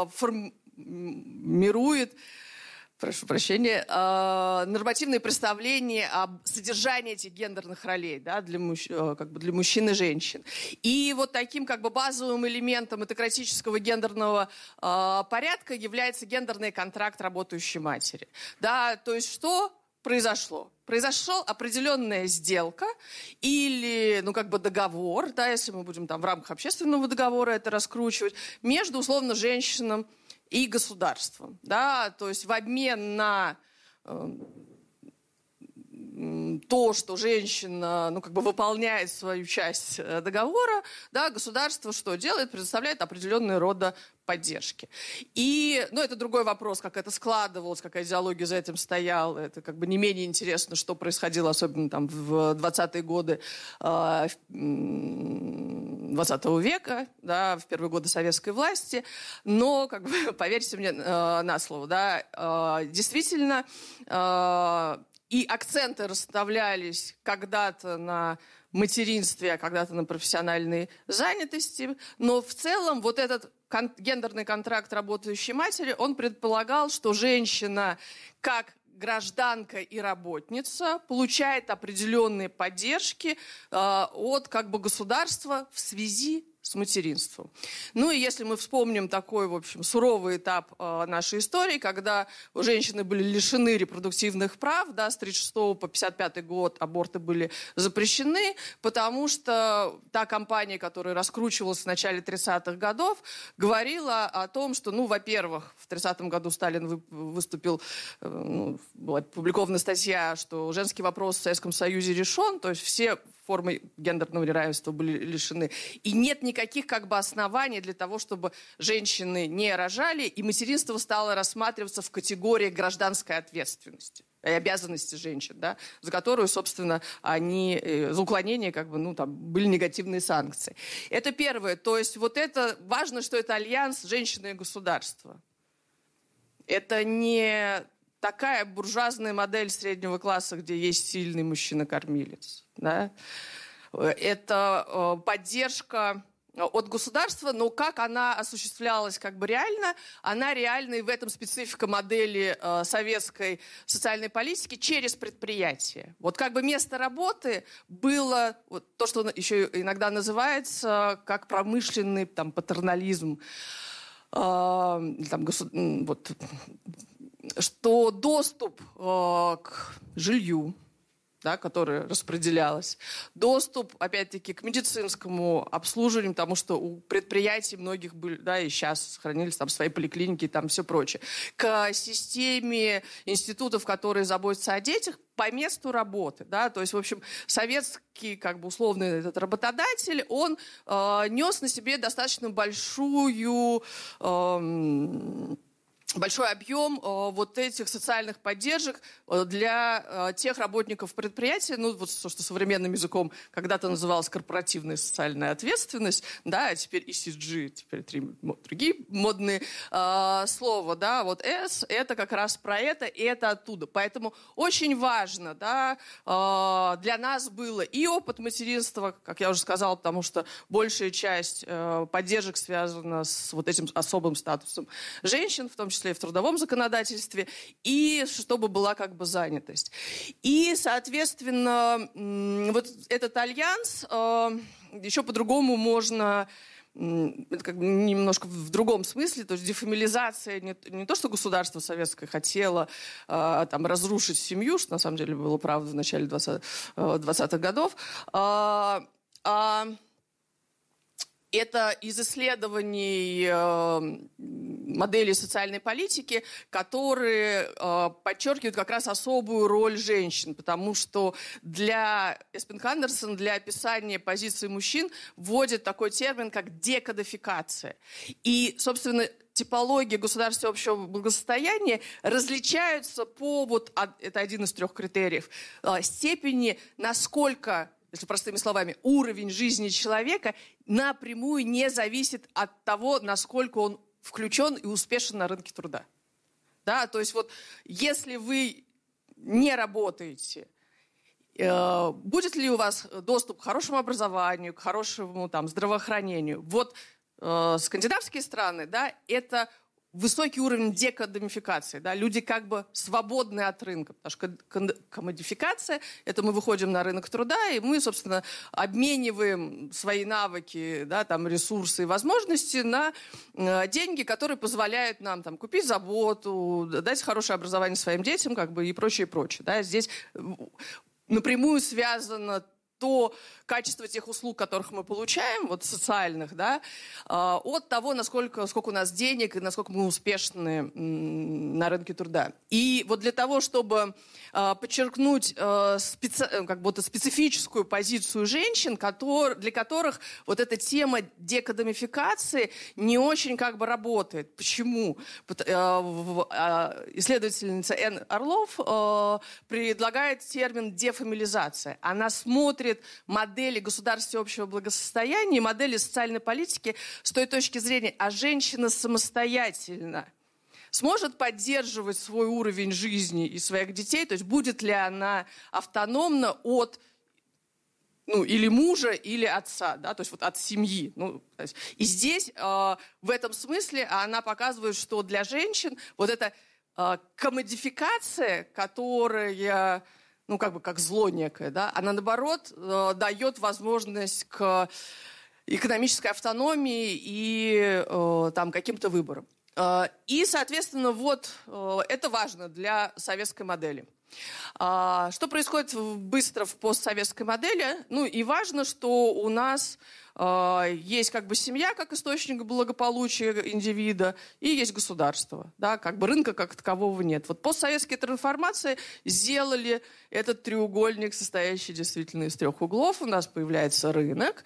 формирует, прошу прощения, нормативные представления об содержании этих гендерных ролей, да, для, мужч... как бы для мужчин и женщин. И вот таким как бы базовым элементом этократического гендерного э, порядка является гендерный контракт работающей матери. Да, то есть что произошло? Произошла определенная сделка или, ну, как бы договор, да, если мы будем там в рамках общественного договора это раскручивать, между, условно, женщинами и государством, да, то есть в обмен на э, то, что женщина, ну, как бы выполняет свою часть договора, да, государство что делает? Предоставляет определенные рода поддержки. И, ну, это другой вопрос, как это складывалось, какая идеология за этим стояла. Это как бы не менее интересно, что происходило, особенно там в двадцатые годы э, двадцатого века, да, в первые годы советской власти. Но, как бы, поверьте мне э, на слово, да, э, действительно, э, и акценты расставлялись когда-то на материнстве, а когда-то на профессиональной занятости. Но в целом вот этот кон- гендерный контракт работающей матери, он предполагал, что женщина как гражданка и работница получает определенные поддержки э, от как бы государства в связи с материнством. Ну и если мы вспомним такой, в общем, суровый этап э, нашей истории, когда женщины были лишены репродуктивных прав, да, с тридцать шестого по пятьдесят пятый год аборты были запрещены, потому что та кампания, которая раскручивалась в начале тридцатых годов, говорила о том, что, ну, во-первых, в тридцатом году Сталин вы, выступил, э, ну, была опубликована статья, что женский вопрос в Советском Союзе решен, то есть все формы гендерного неравенства были лишены. И нет никаких как бы оснований для того, чтобы женщины не рожали, и материнство стало рассматриваться в категории гражданской ответственности и обязанности женщин, да, за которую, собственно, они, за уклонение как бы, ну, там, были негативные санкции. Это первое. То есть вот это, важно, что это альянс женщины и государства. Это не такая буржуазная модель среднего класса, где есть сильный мужчина-кормилец. Да? Это поддержка от государства, но как она осуществлялась как бы реально, она реально, и в этом специфика модели э, советской социальной политики, через предприятие. Вот как бы место работы было вот, то, что еще иногда называется как промышленный там, патернализм, э, там, госу... вот, что доступ э, к жилью, да, которая распределялась. Доступ, опять-таки, к медицинскому обслуживанию, потому что у предприятий многих были, да, и сейчас сохранились там свои поликлиники и там все прочее. К системе институтов, которые заботятся о детях, по месту работы, да, то есть, в общем, советский, как бы, условный этот работодатель, он э, нес на себе достаточно большую... Э, большой объем э, вот этих социальных поддержек э, для э, тех работников предприятия, ну, вот то, что современным языком когда-то называлось корпоративная социальная ответственность, да, а теперь и си джи, теперь три другие модные э, слова, да, вот S, это как раз про это, и это оттуда. Поэтому очень важно, да, э, для нас было и опыт материнства, как я уже сказала, потому что большая часть э, поддержек связана с вот этим особым статусом женщин, в том числе и в трудовом законодательстве, и чтобы была как бы занятость. И, соответственно, вот этот альянс еще по-другому можно, это как бы немножко в другом смысле, то есть дефамилизация, не, не то, что государство советское хотело э, там, разрушить семью, что на самом деле было правда в начале двадцатых годов, э, а это из исследований э, моделей социальной политики, которые э, подчеркивают как раз особую роль женщин, потому что для Эспен Хандерсон, для описания позиции мужчин вводит такой термин, как декодификация. И, собственно, типологии государства общего благосостояния различаются по, вот, это один из трех критериев, э, степени, насколько, если простыми словами, уровень жизни человека напрямую не зависит от того, насколько он включен и успешен на рынке труда. Да, то есть вот если вы не работаете, э, будет ли у вас доступ к хорошему образованию, к хорошему там, здравоохранению? Вот э, скандинавские страны, да, это высокий уровень декодификации. Да? Люди как бы свободны от рынка. Потому что комодификация – это мы выходим на рынок труда, и мы, собственно, обмениваем свои навыки, да, там, ресурсы и возможности на э, деньги, которые позволяют нам там, купить заботу, дать хорошее образование своим детям как бы, и прочее, и прочее. Да? Здесь напрямую связано то качество тех услуг, которых мы получаем, вот социальных, да, от того, насколько, сколько у нас денег и насколько мы успешны на рынке труда. И вот для того, чтобы подчеркнуть специ... как будто специфическую позицию женщин, которые... для которых вот эта тема декодификации не очень как бы работает. Почему? Исследовательница Энн Орлов предлагает термин дефамилизация. Она смотрит модели государства общего благосостояния, модели социальной политики с той точки зрения, а женщина самостоятельно сможет поддерживать свой уровень жизни и своих детей, то есть будет ли она автономна от ну, или мужа, или отца, да, то есть вот от семьи. Ну, то есть, и здесь э, в этом смысле она показывает, что для женщин вот эта э, комодификация, которая ну, как бы как зло некое, да, она, наоборот, э, дает возможность к экономической автономии и э, там, каким-то выборам. Э, и, соответственно, вот э, это важно для советской модели. А, что происходит быстро в постсоветской модели? Ну, и важно, что у нас э, есть как бы семья как источник благополучия индивида, и есть государство. Да, как бы рынка как такового нет. Вот постсоветские трансформации сделали этот треугольник, состоящий действительно из трех углов. У нас появляется рынок.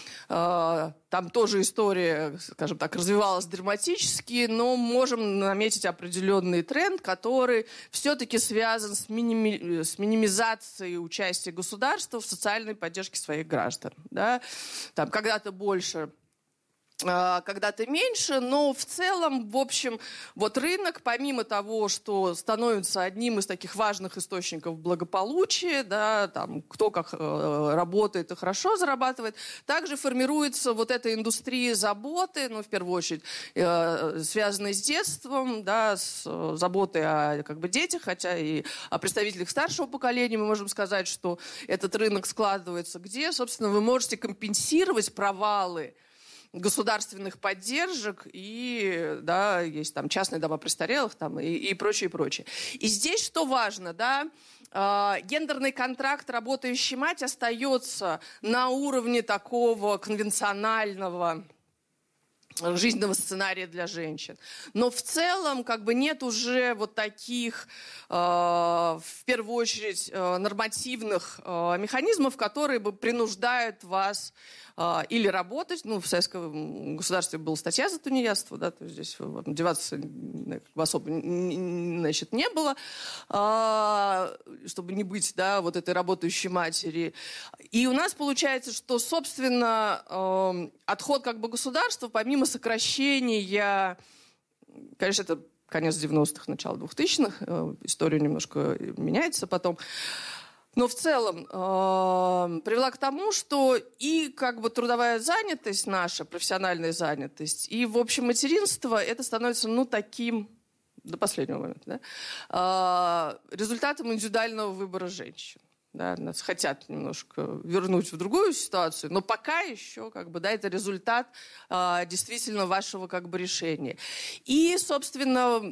Там тоже история, скажем так, развивалась драматически, но можем наметить определенный тренд, который все-таки связан с, миними... с минимизацией участия государства в социальной поддержке своих граждан. Да? Там когда-то больше когда-то меньше, но в целом, в общем, вот рынок, помимо того, что становится одним из таких важных источников благополучия, да, там, кто как э, работает и хорошо зарабатывает, также формируется вот эта индустрия заботы, ну, в первую очередь, э, связанная с детством, да, с э, заботой о как бы, детях, хотя и о представителях старшего поколения мы можем сказать, что этот рынок складывается, где, собственно, вы можете компенсировать провалы государственных поддержек, и, да, есть там частные дома престарелых, там, и, и прочее, и прочее. И здесь что важно, да, э, гендерный контракт «работающая мать» остается на уровне такого конвенционального жизненного сценария для женщин. Но в целом как бы нет уже вот таких, э, в первую очередь, э, нормативных э, механизмов, которые бы принуждают вас э, или работать. Ну, в советском государстве была статья за тунеядство, да, то есть здесь деваться особо, значит, не было, э, чтобы не быть, да, вот этой работающей матери. И у нас получается, что, собственно, э, отход как бы государства, помимо сокращения, конечно, это конец девяностых, начало двухтысячных, э, история немножко меняется потом, но в целом э, привела к тому, что и как бы трудовая занятость наша, профессиональная занятость, и, в общем, материнство, это становится, ну, таким, до последнего момента, да, э, результатом индивидуального выбора женщин. Да, нас хотят немножко вернуть в другую ситуацию, но пока еще, как бы, да, это результат э, действительно вашего как бы решения. И, собственно,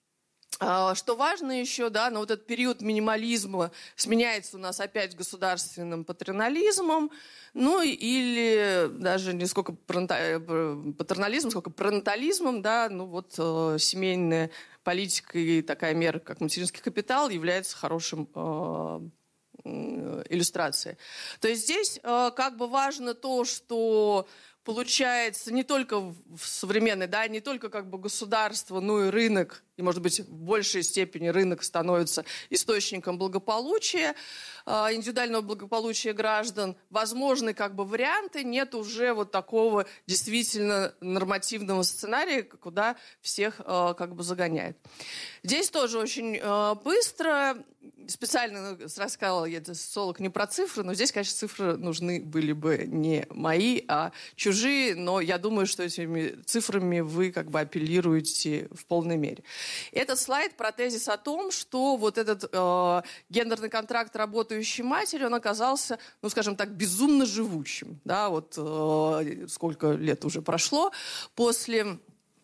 э, что важно еще, да, на вот этот период минимализма сменяется у нас опять государственным патернализмом, ну или даже не сколько патернализмом, сколько парентализмом, да, ну вот э, семейная политика и такая мера, как материнский капитал, является хорошим э, иллюстрации. То есть здесь э, как бы важно то, что получается не только в современной, да, не только как бы государство, но и рынок, и, может быть, в большей степени рынок становится источником благополучия, э, индивидуального благополучия граждан. Возможны как бы варианты, нет уже вот такого действительно нормативного сценария, куда всех э, как бы загоняет. Здесь тоже очень э, быстро, специально рассказывала, я социолог не про цифры, но здесь, конечно, цифры нужны были бы не мои, а чужие, но я думаю, что этими цифрами вы как бы апеллируете в полной мере. Этот слайд про тезис о том, что вот этот э, гендерный контракт работающей матери, он оказался, ну, скажем так, безумно живучим. Да, вот э, сколько лет уже прошло после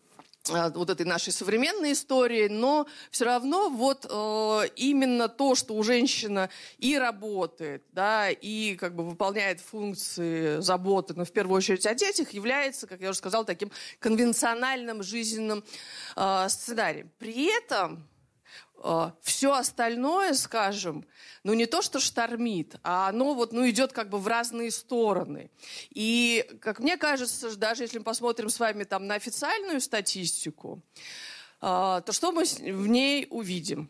вот этой нашей современной истории, но все равно вот э, именно то, что у женщины и работает, да, и как бы выполняет функции заботы, но в первую очередь о детях, является, как я уже сказала, таким конвенциональным жизненным э, сценарием. При этом э, все остальное, скажем, ну не то, что штормит, а оно вот, ну, идет как бы в разные стороны. И, как мне кажется, даже если мы посмотрим с вами там на официальную статистику, э, то что мы в ней увидим?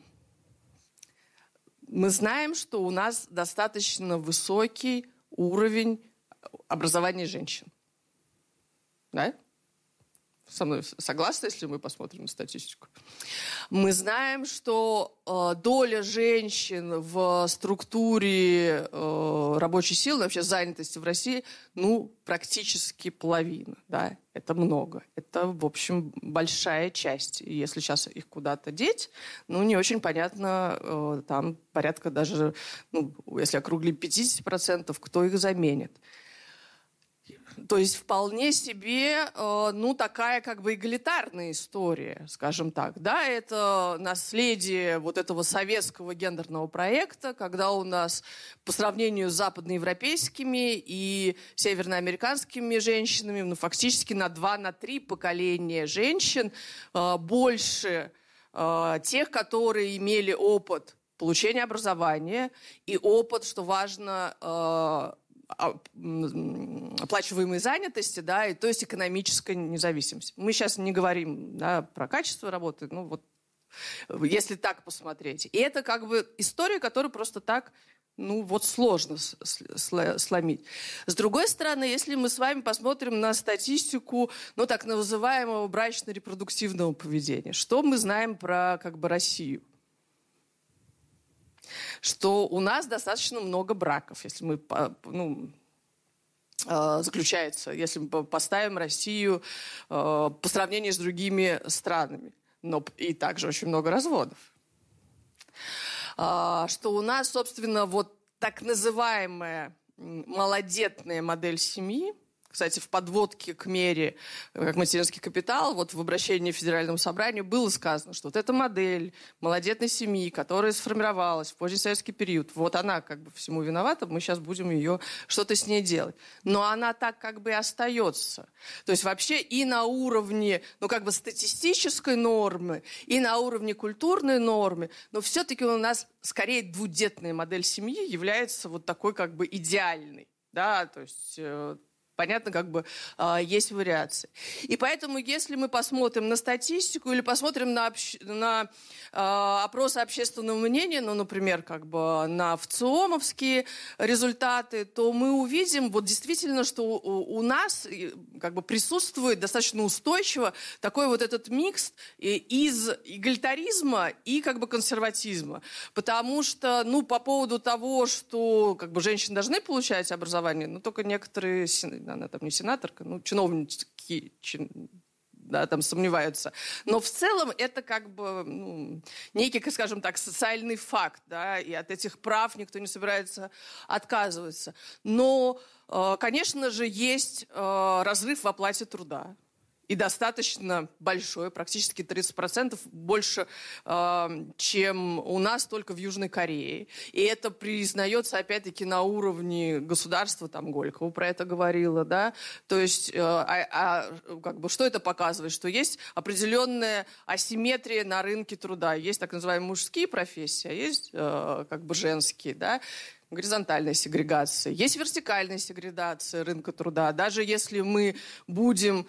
Мы знаем, что у нас достаточно высокий уровень образования женщин. Да? Со мной согласны, если мы посмотрим на статистику? Мы знаем, что э, доля женщин в структуре э, рабочей силы, вообще занятости в России, ну, практически половина. Да? Это много. Это, в общем, большая часть. И если сейчас их куда-то деть, ну, не очень понятно, э, там порядка даже, ну, если округлить пятьдесят процентов, кто их заменит. То есть вполне себе, э, ну, такая как бы эгалитарная история, скажем так. Да, это наследие вот этого советского гендерного проекта, когда у нас по сравнению с западноевропейскими и северноамериканскими женщинами, ну, фактически на два, на три поколения женщин э, больше э, тех, которые имели опыт получения образования и опыт, что важно, э, оплачиваемой занятости, да, и то есть экономическая независимость. Мы сейчас не говорим, да, про качество работы, ну вот, если так посмотреть. И это как бы история, которая просто так ну вот сложно сломить. С другой стороны, если мы с вами посмотрим на статистику, ну так называемого брачно-репродуктивного поведения, что мы знаем про как бы Россию? Что у нас достаточно много браков, если мы, ну, заключается, если мы поставим Россию по сравнению с другими странами, но и также очень много разводов. Что у нас, собственно, вот так называемая малодетная модель семьи, кстати, в подводке к мере как материнский капитал, вот в обращении к Федеральному собранию было сказано, что вот эта модель малодетной семьи, которая сформировалась в поздний советский период, вот она как бы всему виновата, мы сейчас будем ее что-то с ней делать. Но она так как бы и остается. То есть вообще и на уровне, ну как бы статистической нормы, и на уровне культурной нормы, но все-таки у нас скорее двудетная модель семьи является вот такой как бы идеальной. Да, то есть... Понятно, как бы э, есть вариации. И поэтому, если мы посмотрим на статистику или посмотрим на, общ... на э, опросы общественного мнения, ну, например, как бы на ВЦИОМовские результаты, то мы увидим вот действительно, что у, у нас как бы присутствует достаточно устойчиво такой вот этот микс из эгалитаризма и как бы консерватизма. Потому что, ну, по поводу того, что как бы женщины должны получать образование, ну, только некоторые... Она там не сенаторка, ну, чиновники чин, да, там сомневаются. Но в целом это как бы ну, некий, скажем так, социальный факт, да, и от этих прав никто не собирается отказываться. Но, конечно же, есть разрыв в оплате труда. И достаточно большой, практически тридцать процентов больше, э, чем у нас только в Южной Корее. И это признается, опять-таки, на уровне государства, там Голикова про это говорила, да. То есть, э, а, а, как бы, что это показывает? Что есть определенная асимметрия на рынке труда. Есть так называемые мужские профессии, а есть э, как бы женские, да. Горизонтальная сегрегация. Есть вертикальная сегрегация рынка труда. Даже если мы будем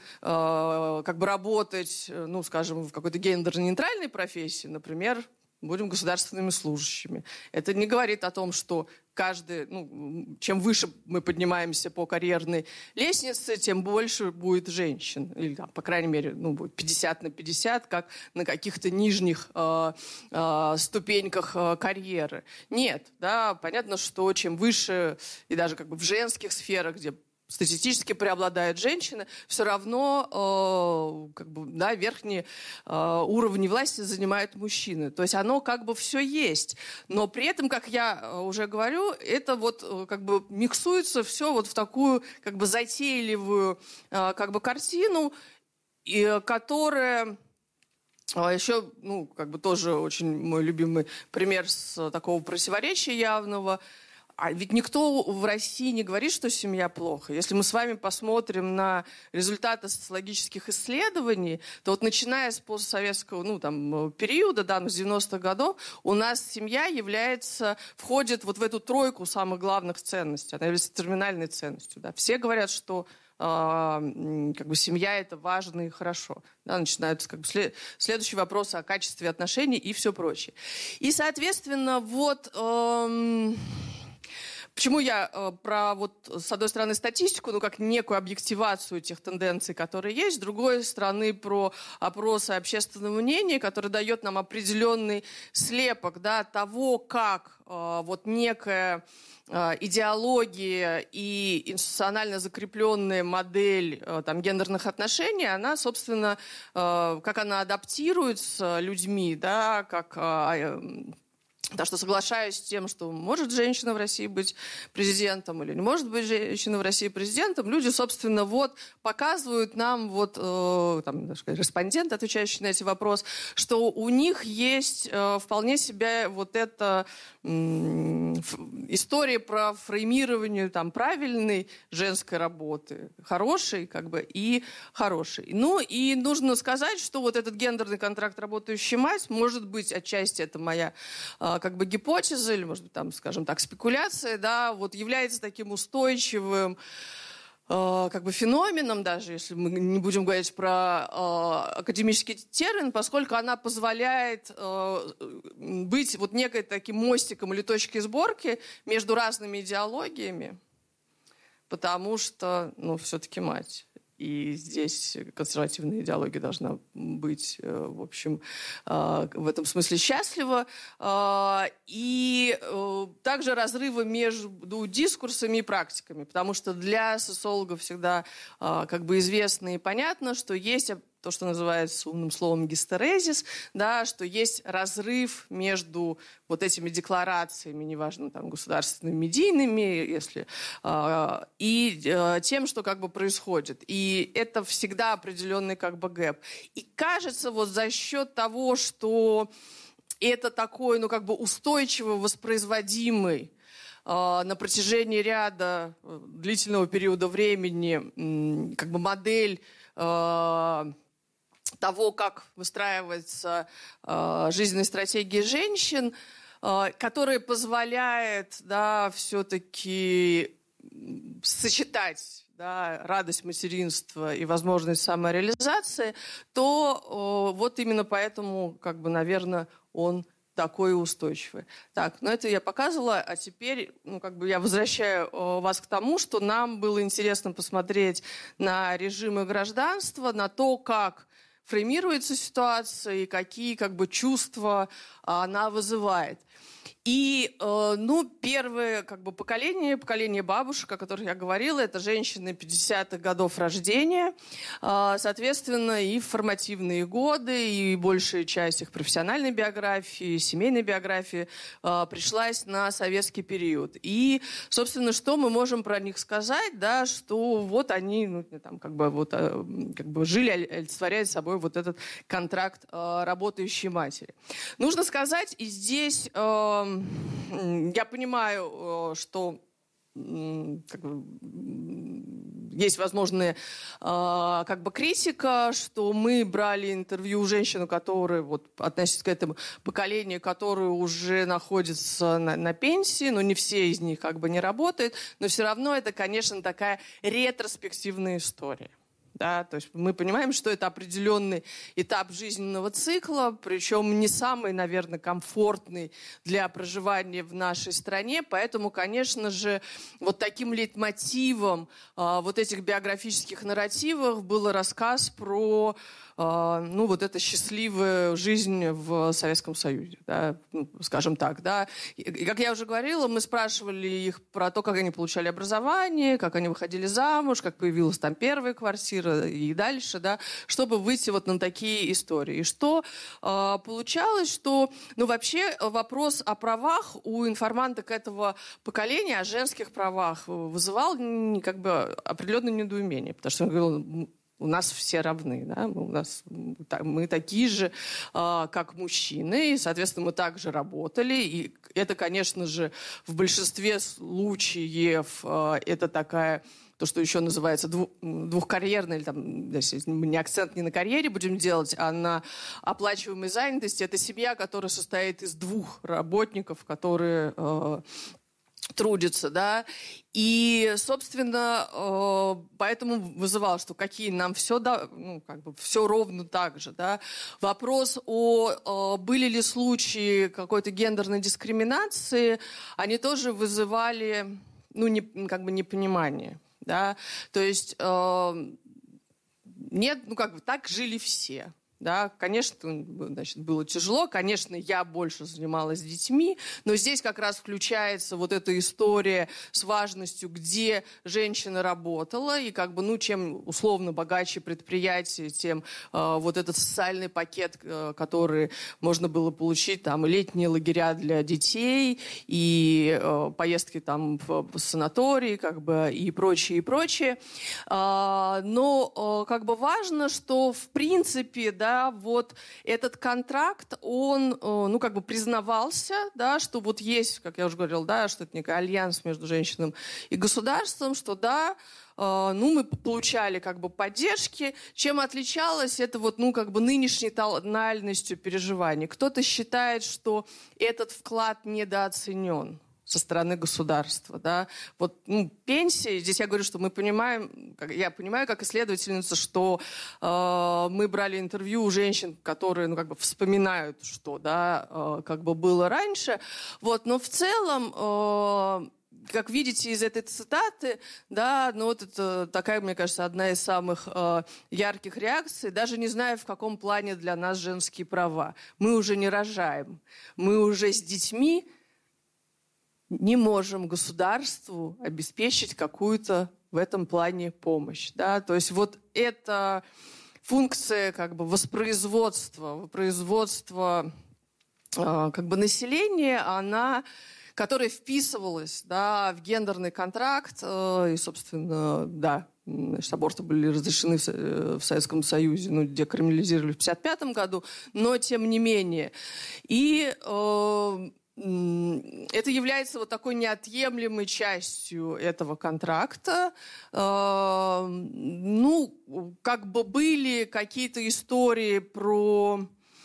э, как бы работать, ну, скажем, в какой-то гендерно-нейтральной профессии, например, будем государственными служащими. Это не говорит о том, что каждый, ну, чем выше мы поднимаемся по карьерной лестнице, тем больше будет женщин. Или, там, по крайней мере, ну, будет пятьдесят на пятьдесят, как на каких-то нижних э, э, ступеньках э, карьеры. Нет, да, понятно, что чем выше, и даже как бы в женских сферах, где статистически преобладают женщины, все равно э, как бы, да, верхние э, уровни власти занимают мужчины. То есть оно как бы все есть. Но при этом, как я уже говорю, это вот э, как бы миксуется все вот в такую как бы затейливую э, как бы картину, и, которая... Еще, ну, как бы тоже очень мой любимый пример с такого противоречия явного. А ведь никто в России не говорит, что семья плохо. Если мы с вами посмотрим на результаты социологических исследований, то вот начиная с постсоветского ну, там, периода, да, с девяностых годов, у нас семья является, входит вот в эту тройку самых главных ценностей. Она является терминальной ценностью. Да. Все говорят, что э, как бы семья – это важно и хорошо. Да, начинаются как бы, след, следующие вопросы о качестве отношений и все прочее. И, соответственно, вот... Э, Почему я э, про, вот, с одной стороны, статистику, ну, как некую объективацию тех тенденций, которые есть, с другой стороны, про опросы общественного мнения, который дает нам определенный слепок, да, того, как э, вот некая э, идеология и институционально закрепленная модель э, там, гендерных отношений, она, собственно, э, как она адаптируется людьми, да, как... Э, Так что соглашаюсь с тем, что может женщина в России быть президентом или не может быть женщина в России президентом. Люди, собственно, вот показывают нам, вот, э, там, так сказать, респонденты, отвечающие на эти вопросы, что у них есть э, вполне себе вот эта э, история про фреймирование там, правильной женской работы, хорошей как бы, и хорошей. Ну и нужно сказать, что вот этот гендерный контракт «Работающая мать», может быть, отчасти это моя э, как бы гипотеза, или, может быть, там, скажем так, спекуляция, да, вот является таким устойчивым как бы феноменом, даже если мы не будем говорить про э, академический термин, поскольку она позволяет э, быть вот некой таким мостиком или точкой сборки между разными идеологиями, потому что, ну, все-таки мать. И здесь консервативная идеология должна быть, в общем, в этом смысле счастлива. И также разрывы между дискурсами и практиками, потому что для социологов всегда как бы известно и понятно, что есть то, что называется умным словом гистерезис, да, что есть разрыв между вот этими декларациями, неважно, там, государственными, медийными, если, э, и э, тем, что как бы происходит. И это всегда определенный как бы гэп. И кажется, вот за счет того, что это такой, ну, как бы устойчиво воспроизводимый э, на протяжении ряда э, длительного периода времени э, как бы модель э, того, как выстраивается э, жизненная стратегия женщин, э, которая позволяет, да, все-таки сочетать, да, радость материнства и возможность самореализации, то э, вот именно поэтому, как бы, наверное, он такой устойчивый. Так, ну это я показывала, а теперь, ну, как бы я возвращаю э, вас к тому, что нам было интересно посмотреть на режимы гражданства, на то, как фреймируется ситуация и какие как бы чувства она вызывает. И, э, ну, первое как бы поколение, поколение бабушек, о которых я говорила, это женщины пятидесятых годов рождения. Э, соответственно, и формативные годы, и большая часть их профессиональной биографии, семейной биографии э, пришлась на советский период. И, собственно, что мы можем про них сказать, да, что вот они, ну, там, как бы, вот, э, как бы жили, олицетворяя собой вот этот контракт э, работающей матери. Нужно сказать, и здесь... Э, Я понимаю, что как бы, есть возможная как бы критика, что мы брали интервью у женщин, которые вот, относятся к этому поколению, которые уже находятся на, на пенсии, но не все из них как бы не работают, но все равно это, конечно, такая ретроспективная история. Да, то есть мы понимаем, что это определенный этап жизненного цикла, причем не самый, наверное, комфортный для проживания в нашей стране. Поэтому, конечно же, вот таким лейтмотивом э, вот этих биографических нарративов был рассказ про э, ну, вот эту счастливую жизнь в Советском Союзе, да, ну, скажем так. Да. И, и, как я уже говорила, мы спрашивали их про то, как они получали образование, как они выходили замуж, как появилась там первая квартира, и дальше, да, чтобы выйти вот на такие истории. И что э, получалось, что, ну, вообще вопрос о правах у информанток этого поколения, о женских правах, вызывал не, как бы определенное недоумение, потому что он говорил, у нас все равны, да, у нас, мы такие же, э, как мужчины, и, соответственно, мы также работали, и это, конечно же, в большинстве случаев э, это такая... то, что еще называется двух, двухкарьерной, или там, если не акцент не на карьере будем делать, а на оплачиваемой занятости. Это семья, которая состоит из двух работников, которые э, трудятся, да. И, собственно, э, поэтому вызывало, что какие нам все, да, ну, как бы все ровно так же, да. Вопрос о, э, были ли случаи какой-то гендерной дискриминации, они тоже вызывали, ну, не, как бы непонимание. Да? То есть э, нет, ну как бы так жили все. Да, конечно, значит, было тяжело, конечно, я больше занималась детьми, но здесь как раз включается вот эта история с важностью, где женщина работала, и как бы, ну, чем условно богаче предприятие, тем э, вот этот социальный пакет, э, который можно было получить, там, и летние лагеря для детей, и э, поездки там в, в санатории, как бы, и прочее, и прочее. Э, но э, как бы важно, что в принципе, да, Да, вот этот контракт, он, ну, как бы признавался, да, что вот есть, как я уже говорила, да, что это некий альянс между женщиной и государством, что да, ну, мы получали как бы поддержки. Чем отличалось это вот, ну, как бы нынешней тональностью переживаний? Кто-то считает, что этот вклад недооценен со стороны государства. Да? Вот, ну, пенсии, здесь я говорю, что мы понимаем, я понимаю как исследовательница, что э, мы брали интервью у женщин, которые ну, как бы вспоминают, что да, э, как бы было раньше. Вот, но в целом, э, как видите из этой цитаты, да, ну вот это такая, мне кажется, одна из самых э, ярких реакций, даже не знаю, в каком плане для нас женские права. Мы уже не рожаем, мы уже с детьми не можем государству обеспечить какую-то в этом плане помощь. Да? То есть вот эта функция как бы воспроизводства, воспроизводства э, как бы населения, она, которая вписывалась да, в гендерный контракт, э, и, собственно, да, значит, аборты были разрешены в, в Советском Союзе, ну, декриминализировали в пятьдесят пятом году, но тем не менее. И э, это является вот такой неотъемлемой частью этого контракта. Э, ну, как бы были какие-то истории про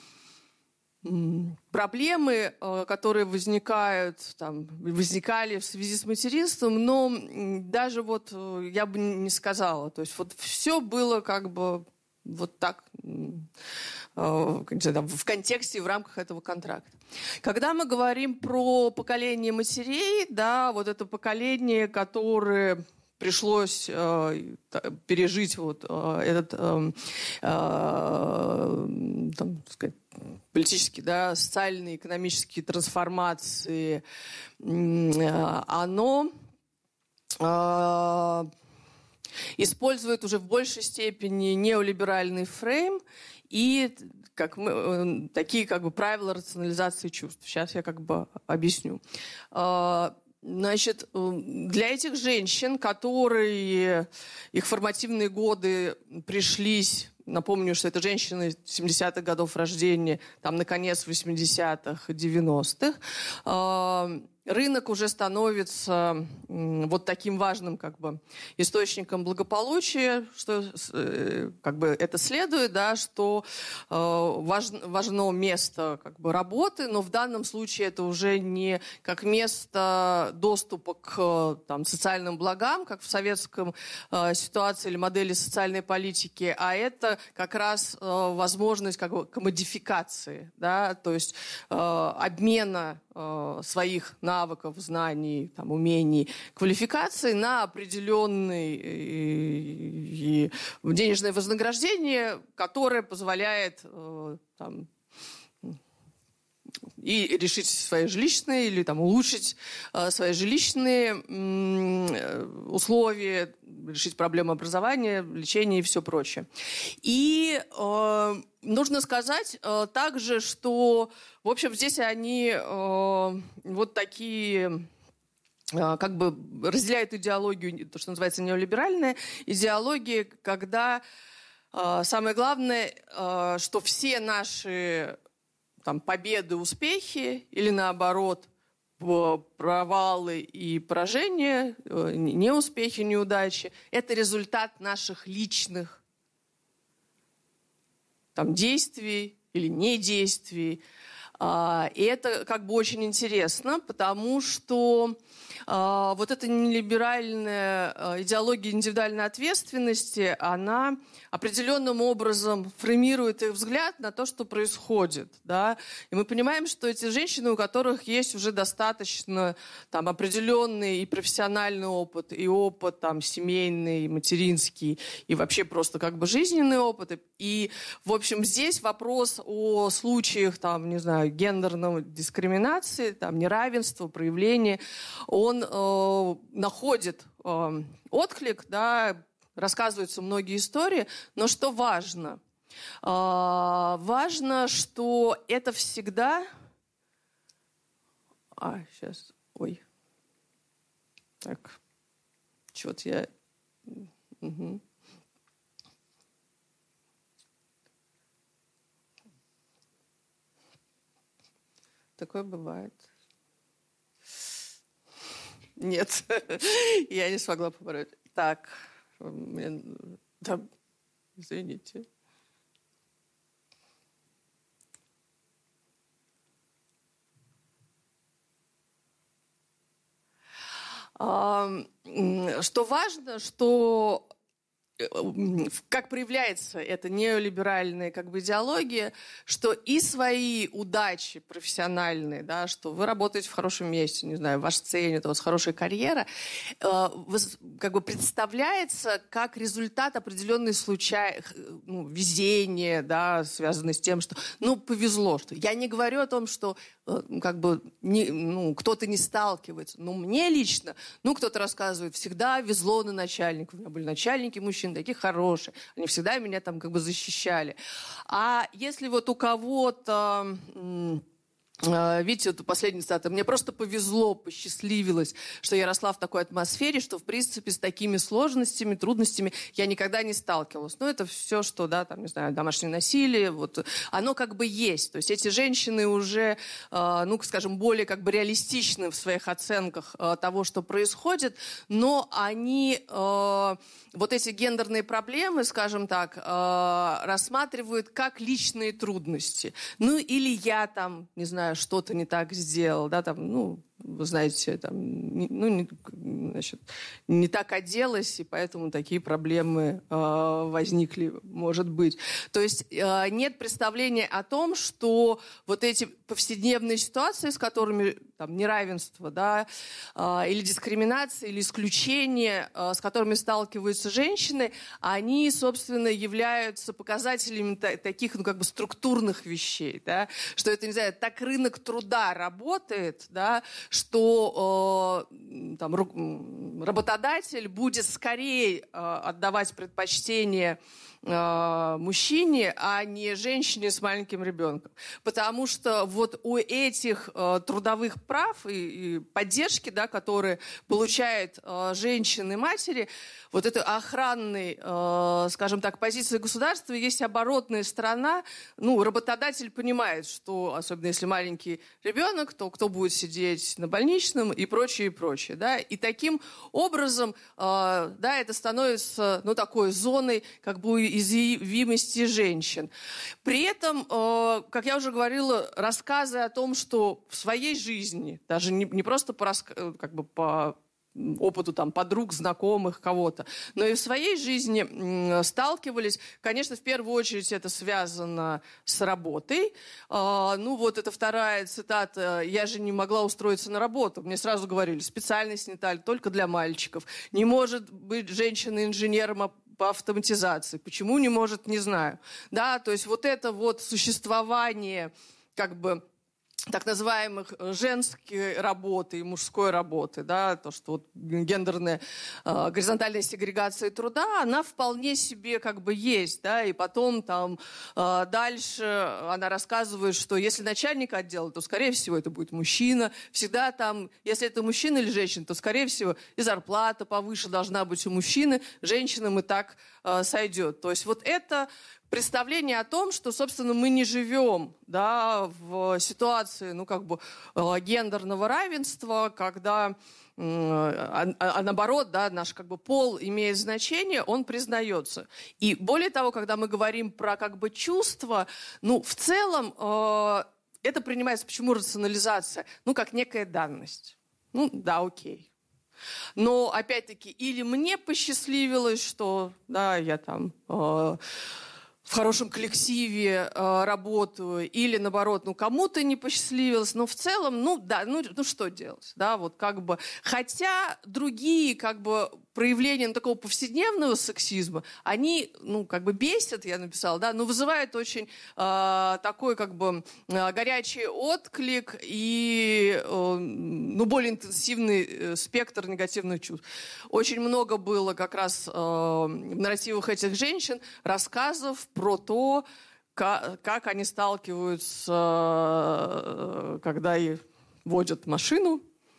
проблемы, которые возникают, там, возникали в связи с материнством, но даже вот я бы не сказала. То есть вот все было как бы вот так в контексте и в рамках этого контракта. Когда мы говорим про поколение матерей, да, вот это поколение, которое пришлось э, пережить вот э, этот э, э, там, так сказать, политические, да, социальные, экономические трансформации, э, оно э, использует уже в большей степени неолиберальный фрейм и как мы, такие как бы правила рационализации чувств. Сейчас я как бы объясню. Значит, для этих женщин, которые их формативные годы пришлись, напомню, что это женщины семидесятых годов рождения, там, наконец, восьмидесятых, девяностых, рынок уже становится вот таким важным как бы источником благополучия, что как бы это следует, да, что важно, важно место как бы работы, но в данном случае это уже не как место доступа к там, социальным благам, как в советском ситуации или модели социальной политики, а это как раз возможность как бы комодификации, да, то есть обмена своих навыков, знаний, там, умений, квалификаций на определенное денежное вознаграждение, которое позволяет там, и решить свои жилищные или там, улучшить э, свои жилищные э, условия, решить проблемы образования, лечения и все прочее. И э, нужно сказать э, также, что, в общем, здесь они э, вот такие... как бы разделяют идеологию, то, что называется неолиберальная идеология, когда э, самое главное, э, что все наши там, победы, успехи или наоборот провалы и поражения, неуспехи, неудачи, это результат наших личных там, действий или недействий. И это как бы очень интересно, потому что э, вот эта нелиберальная э, идеология индивидуальной ответственности, она определенным образом формирует их взгляд на то, что происходит. Да? И мы понимаем, что эти женщины, у которых есть уже достаточно там, определенный и профессиональный опыт, и опыт там, семейный, и материнский, и вообще просто как бы жизненный опыт. И, в общем, здесь вопрос о случаях, там, не знаю, гендерной дискриминации, там, неравенства, проявления, он э, находит э, отклик, да, рассказываются многие истории, но что важно? Э, важно, что это всегда... А, сейчас, ой. Так, что-то я... Угу. Такое бывает. Нет, я не смогла побороть. Так, мне... да, извините. Что важно, что как проявляется эта неолиберальная как бы идеология, что и свои удачи профессиональные, да, что вы работаете в хорошем месте, не знаю, вас ценят, у вас хорошая карьера, э, как бы представляется как результат определенной случай, ну, везения, да, связанный с тем, что, ну, повезло, что я не говорю о том, что э, как бы не, ну, кто-то не сталкивается, но мне лично, ну, кто-то рассказывает, всегда везло на начальника, у меня были начальники мужчины, такие хорошие. Они всегда меня там как бы защищали. А если вот у кого-то... Видите, вот последняя цитата. Мне просто повезло, посчастливилось, что я росла в такой атмосфере, что, в принципе, с такими сложностями, трудностями я никогда не сталкивалась. Ну, это все, что, да, там, не знаю, домашнее насилие, вот, оно как бы есть. То есть эти женщины уже, э, ну, скажем, более как бы реалистичны в своих оценках э, того, что происходит, но они э, вот эти гендерные проблемы, скажем так, э, рассматривают как личные трудности. Ну, или я там, не знаю, что-то не так сделал, да, там, ну, вы знаете, там, не, ну, не, значит, не так оделась, и поэтому такие проблемы э, возникли, может быть. То есть э, нет представления о том, что вот эти повседневные ситуации, с которыми там, неравенство, да, э, или дискриминация, или исключение, э, с которыми сталкиваются женщины, они, собственно, являются показателями та- таких, ну, как бы структурных вещей, да, что это, не знаю, так рынок труда работает, да, что э, там, работодатель будет скорее э, отдавать предпочтение э, мужчине, а не женщине с маленьким ребенком. Потому что вот у этих э, трудовых прав и, и поддержки, да, которые получают э, женщины-матери, вот этой охранной, э, скажем так, позиции государства, есть оборотная сторона. Ну, работодатель понимает, что, особенно если маленький ребенок, то кто будет сидеть на больничном и прочее, и прочее. Да? И таким образом, э, да, это становится, ну, такой зоной как бы уязвимости женщин. При этом, э, как я уже говорила, рассказы о том, что в своей жизни, даже не, не просто по, раска- как бы по опыту там, подруг, знакомых, кого-то, но и в своей жизни м, сталкивались. Конечно, в первую очередь это связано с работой. А, ну вот это вторая цитата. «Я же не могла устроиться на работу». Мне сразу говорили, специальность не та, только для мальчиков. Не может быть женщина инженером по автоматизации. Почему не может, не знаю. Да, то есть вот это вот существование как бы так называемых женской работы и мужской работы, да, то, что вот гендерная э, горизонтальная сегрегация труда, она вполне себе как бы есть, да, и потом там э, дальше она рассказывает, что если начальник отдела, то, скорее всего, это будет мужчина, всегда там, если это мужчина или женщина, то, скорее всего, и зарплата повыше должна быть у мужчины, женщинам и так э, сойдет. То есть вот это представление о том, что, собственно, мы не живем, да, в ситуации, ну, как бы, гендерного равенства, когда, а, а наоборот, да, наш, как бы, пол имеет значение, он признается. И более того, когда мы говорим про, как бы, чувства, ну, в целом, э, это принимается, почему рационализация? Ну, как некая данность. Ну, да, окей. Но, опять-таки, или мне посчастливилось, что, да, я там... Э, в хорошем коллективе э, работаю, или наоборот, ну, кому-то не посчастливилось, но в целом, ну, да, ну, ну что делать, да, вот как бы, хотя другие, как бы, проявления ну, такого повседневного сексизма, они, ну, как бы бесят, я написала, да, но вызывают очень э, такой, как бы, э, горячий отклик и, э, ну, более интенсивный э, спектр негативных чувств. Очень много было как раз э, в нарративах этих женщин рассказов про то, как, как они сталкиваются, когда и водят машину,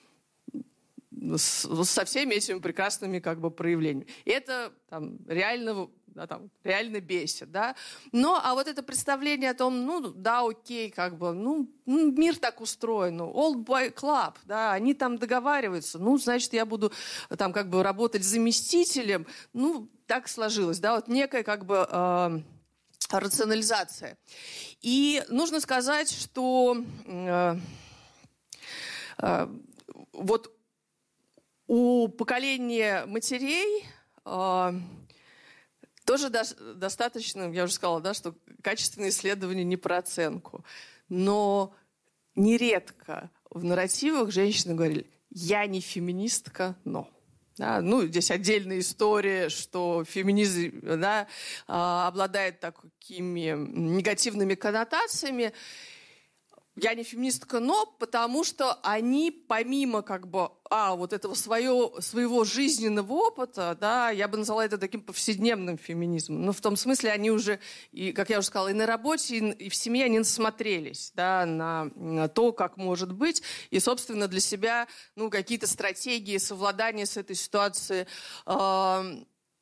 с, со всеми этими прекрасными как бы проявлениями. И это там, реально, да, там, реально бесит, да. Но, а вот это представление о том, ну, да, окей, как бы, ну, мир так устроен, ну, old boy club, да, они там договариваются, ну, значит, я буду там как бы работать заместителем, ну, так сложилось, да, вот некая как бы э, рационализация. И нужно сказать, что э, э, вот У поколения матерей э, тоже до- достаточно, я уже сказала, да, что качественные исследования не про оценку. Но нередко в нарративах женщины говорили: «Я не феминистка, но». Да, ну, здесь отдельная история, что феминизм, да, э, обладает такими негативными коннотациями. Я не феминистка, но потому что они помимо как бы, а, вот этого свое, своего жизненного опыта, да, я бы назвала это таким повседневным феминизмом. Но в том смысле они уже, и, как я уже сказала, и на работе, и в семье они насмотрелись, да, на, на то, как может быть. И, собственно, для себя, ну, какие-то стратегии совладания с этой ситуацией э,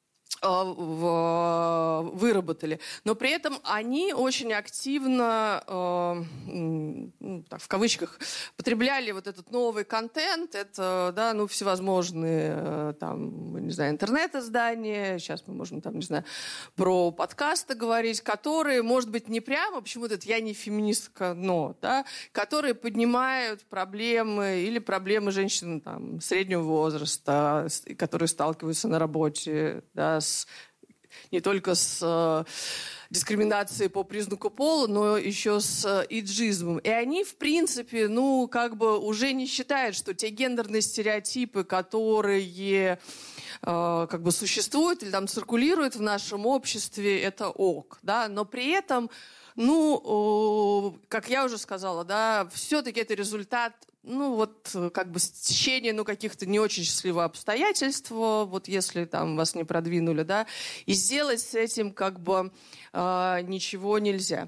выработали. Но при этом они очень активно, э, ну, так, в кавычках, потребляли вот этот новый контент. Это, да, ну, всевозможные там, не знаю, интернет-издания. Сейчас мы можем там, не знаю, про подкасты говорить, которые, может быть, не прямо, почему-то это я не феминистка, но, да, которые поднимают проблемы или проблемы женщин там, среднего возраста, которые сталкиваются на работе, да, с не только с э, дискриминацией по признаку пола, но еще с э, иджизмом. И они, в принципе, ну, как бы уже не считают, что те гендерные стереотипы, которые э, как бы существуют или там циркулируют в нашем обществе, это ок, да, но при этом, ну, э, как я уже сказала, да, все-таки это результат, ну, вот, как бы, стечение, ну, каких-то не очень счастливых обстоятельств, вот, если там вас не продвинули, да, и сделать с этим, как бы, э, ничего нельзя.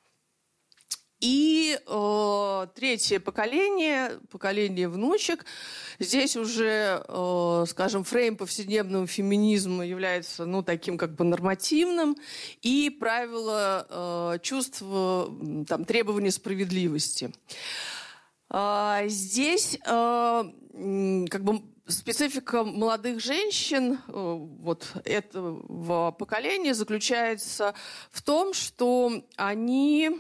И э, третье поколение, поколение внучек, здесь уже, э, скажем, фрейм повседневного феминизма является, ну, таким как бы нормативным, и правило э, чувства, там, требования справедливости. Э, здесь э, как бы специфика молодых женщин вот этого поколения заключается в том, что они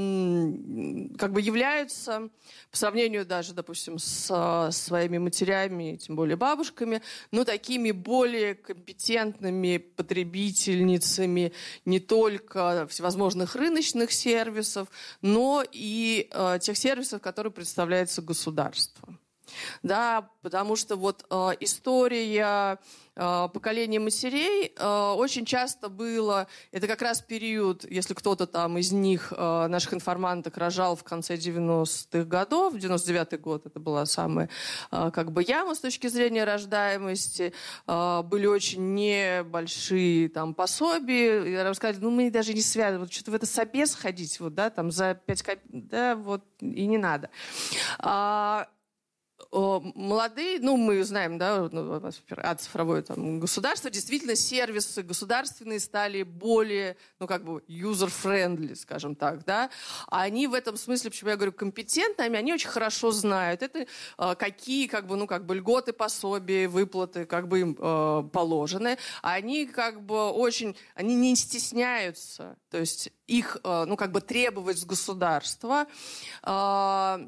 как бы являются, по сравнению даже, допустим, с своими матерями, тем более бабушками, ну, такими более компетентными потребительницами не только всевозможных рыночных сервисов, но и э, тех сервисов, которые представляются государством. Да, потому что вот э, история э, поколения матерей э, очень часто было, это как раз период, если кто-то там из них, э, наших информанток, рожал в конце девяностых годов, девяносто девятый год, это была самая э, как бы яма с точки зрения рождаемости, э, были очень небольшие там пособия, и рассказали, ну мы даже не связаны, вот что-то в это собес ходить, вот, да, там за пять копеек, да, вот, и не надо. А, молодые, ну, мы знаем, да, от цифровое там, государство, действительно, сервисы государственные стали более, ну, как бы, user-friendly, скажем так, да. А они в этом смысле, почему я говорю, компетентными, они очень хорошо знают, это э, какие, как бы, ну, как бы, льготы, пособия, выплаты, как бы, им э, положены. Они, как бы, очень, они не стесняются, то есть их, э, ну, как бы, требовать с государства, э,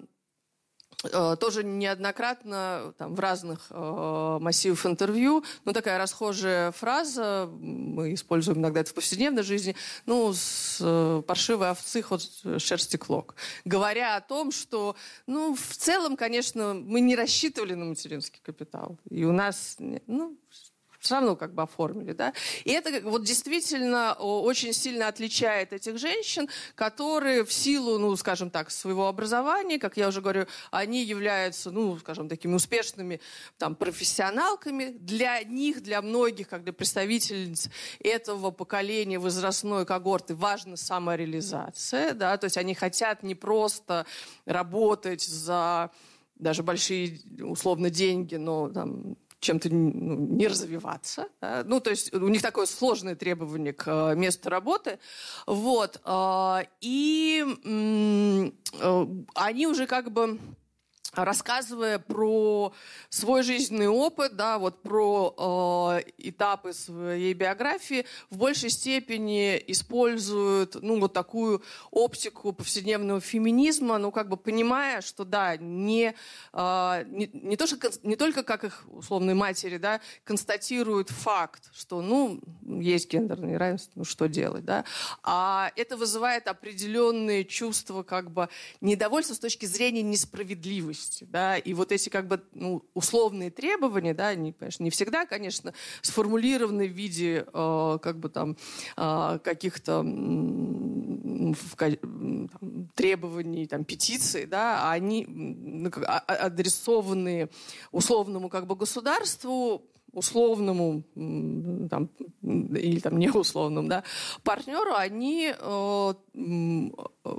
тоже неоднократно там, в разных э, массивах интервью, ну, такая расхожая фраза, мы используем иногда это в повседневной жизни, ну, с э, паршивой овцы ход шерсти клок. Говоря о том, что, ну, в целом, конечно, мы не рассчитывали на материнский капитал. И у нас, ну, все равно как бы оформили, да. И это вот действительно очень сильно отличает этих женщин, которые в силу, ну, скажем так, своего образования, как я уже говорю, они являются, ну, скажем, такими успешными там профессионалками. Для них, для многих, как для представительниц этого поколения возрастной когорты важна самореализация, да, то есть они хотят не просто работать за даже большие, условно, деньги, но там чем-то ну, не развиваться. Да? Ну, то есть у них такое сложное требование к э, месту работы. Вот. Э, и э, они уже как бы рассказывая про свой жизненный опыт, да, вот про э, этапы своей биографии, в большей степени используют, ну, вот такую оптику повседневного феминизма, ну, как бы понимая, что, да, не, э, не, не, то, что, не только как их условные матери, да, констатируют факт, что, ну, есть гендерное неравенство, ну, что делать, да, а это вызывает определенные чувства, как бы, недовольства с точки зрения несправедливости. Да, и вот эти как бы ну, условные требования, да, они, конечно, не всегда, конечно, сформулированы в виде э, как бы там э, каких-то э, там, требований, там, петиций, да, а они ну, адресованы условному как бы государству, условному там, или там неусловному, да, партнеру, они э, э,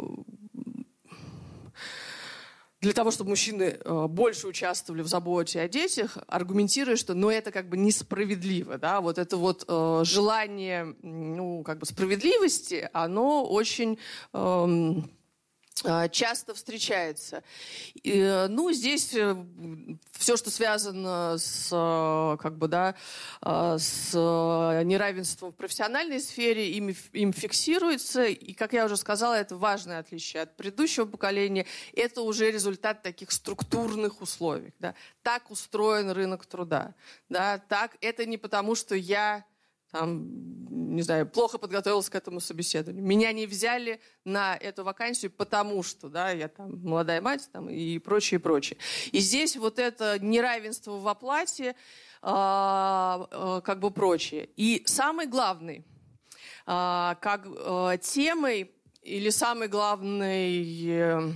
для того, чтобы мужчины э, больше участвовали в заботе о детях, аргументируя, что ну, это как бы несправедливо. Да? Вот это вот э, желание ну, как бы справедливости, оно очень... Э, часто встречается. И, ну, здесь все, что связано с, как бы, да, с неравенством в профессиональной сфере, им, им фиксируется. И, как я уже сказала, это важное отличие от предыдущего поколения. Это уже результат таких структурных условий. Да. Так устроен рынок труда. Да. Так, это не потому, что я... Там, не знаю, плохо подготовилась к этому собеседованию. Меня не взяли на эту вакансию, потому что, да, я там молодая мать там, и прочее, прочее. И здесь вот это неравенство в оплате, э, э, как бы прочее. И самый главный, э, как э, темой или самый главный... Э,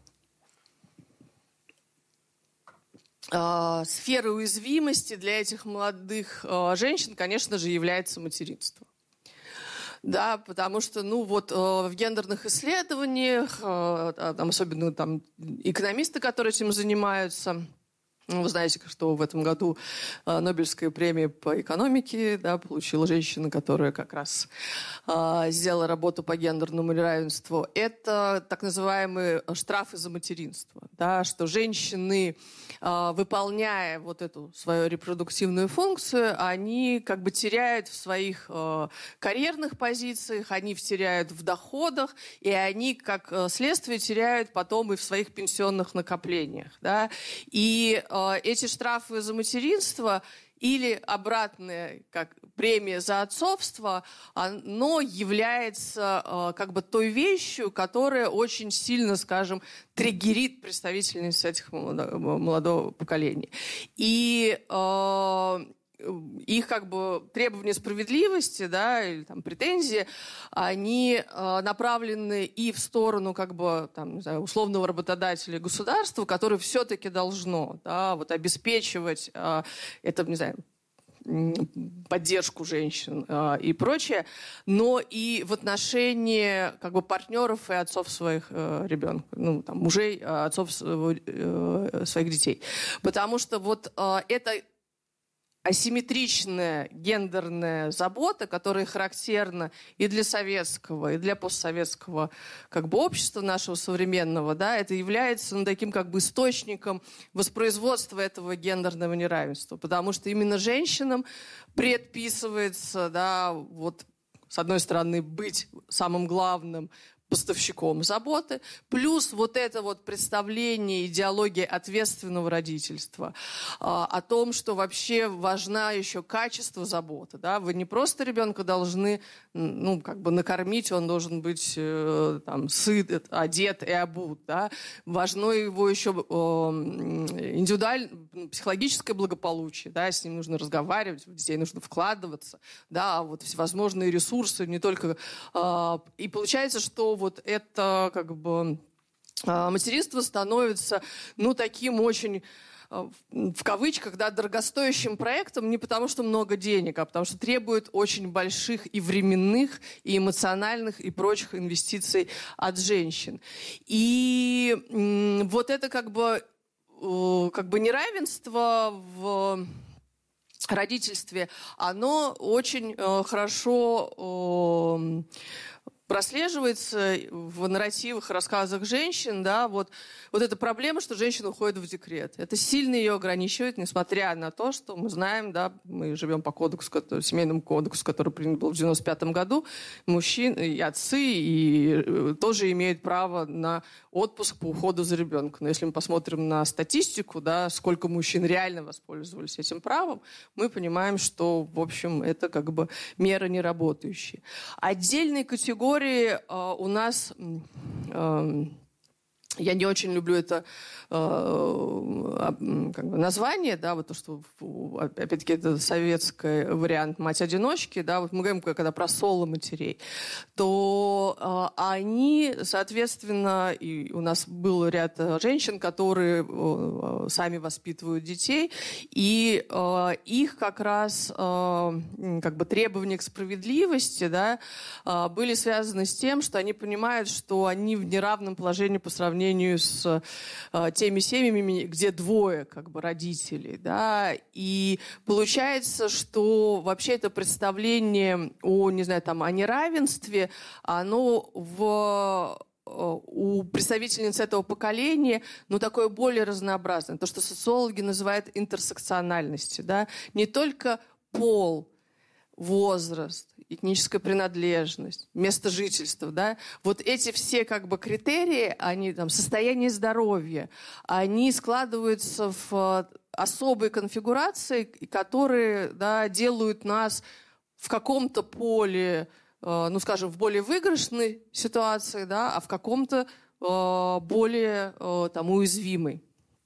сферой уязвимости для этих молодых э, женщин, конечно же, является материнство. Да, потому что, ну, вот э, в гендерных исследованиях, э, там, особенно там, экономисты, которые этим занимаются, вы знаете, что в этом году э, Нобелевская премия по экономике да, получила женщина, которая как раз э, сделала работу по гендерному равенству. Это так называемые штрафы за материнство. Да, что женщины, э, выполняя вот эту свою репродуктивную функцию, они как бы теряют в своих э, карьерных позициях, они теряют в доходах, и они, как следствие, теряют потом и в своих пенсионных накоплениях. Да. И эти штрафы за материнство или обратная как премия за отцовство, оно является как бы той вещью, которая очень сильно, скажем, триггерит представительниц этих молодого, молодого поколения. И э, их как бы требования справедливости, да, или там претензии, они э, направлены и в сторону как бы там, не знаю, условного работодателя и государства, которое все-таки должно, да, вот обеспечивать э, это, не знаю, поддержку женщин э, и прочее, но и в отношении как бы партнеров и отцов своих э, ребенка, ну там мужей, отцов э, своих детей, потому что вот э, это асимметричная гендерная забота, которая характерна и для советского, и для постсоветского как бы, общества нашего современного, да, это является ну, таким как бы источником воспроизводства этого гендерного неравенства. Потому что именно женщинам предписывается, да, вот, с одной стороны, быть самым главным поставщиком заботы, плюс вот это вот представление, идеология ответственного родительства, а, о том, что вообще важна еще качество заботы. Да? Вы не просто ребенка должны ну, как бы накормить, он должен быть э, там, сыт, одет и обут. Да? Важно его еще э, индивидуальное, психологическое благополучие, да? С ним нужно разговаривать, в детей нужно вкладываться, да? Вот всевозможные ресурсы, не только... Э, и получается, что вот это как бы материнство становится, ну, таким очень, в кавычках, да, дорогостоящим проектом не потому, что много денег, а потому что требует очень больших и временных, и эмоциональных, и прочих инвестиций от женщин. И м, вот это как бы, э, как бы неравенство в родительстве, оно очень э, хорошо... Э, прослеживается в нарративах, рассказах женщин, да, вот, вот эта проблема, что женщина уходит в декрет. Это сильно ее ограничивает, несмотря на то, что мы знаем, да, мы живем по кодексу, который, семейному кодексу, который принят был в девяносто пятом году, мужчины и отцы и тоже имеют право на отпуск по уходу за ребенком. Но если мы посмотрим на статистику, да, сколько мужчин реально воспользовались этим правом, мы понимаем, что, в общем, это как бы мера не работающая. Отдельные категории э, у нас... Э, Я не очень люблю это э, как бы название, да, вот то, что, опять-таки, это советский вариант мать-одиночки, да, вот мы говорим, когда про соло-матерей, то э, они, соответственно, и у нас был ряд женщин, которые э, сами воспитывают детей, и э, их как раз э, как бы требования к справедливости, да, э, были связаны с тем, что они понимают, что они в неравном положении по сравнению с э, теми семьями, где двое как бы родителей, да, и получается, что вообще это представление о, не знаю, там, о неравенстве, оно в у представительниц этого поколения, ну, такое более разнообразное, то, что социологи называют интерсекциональностью, да, не только пол, возраст, этническая принадлежность, место жительства, да, вот эти все как бы критерии, они там, состояние здоровья, они складываются в особые конфигурации, которые, да, делают нас в каком-то поле, э, ну, скажем, в более выигрышной ситуации, да, а в каком-то э, более э, там, уязвимой.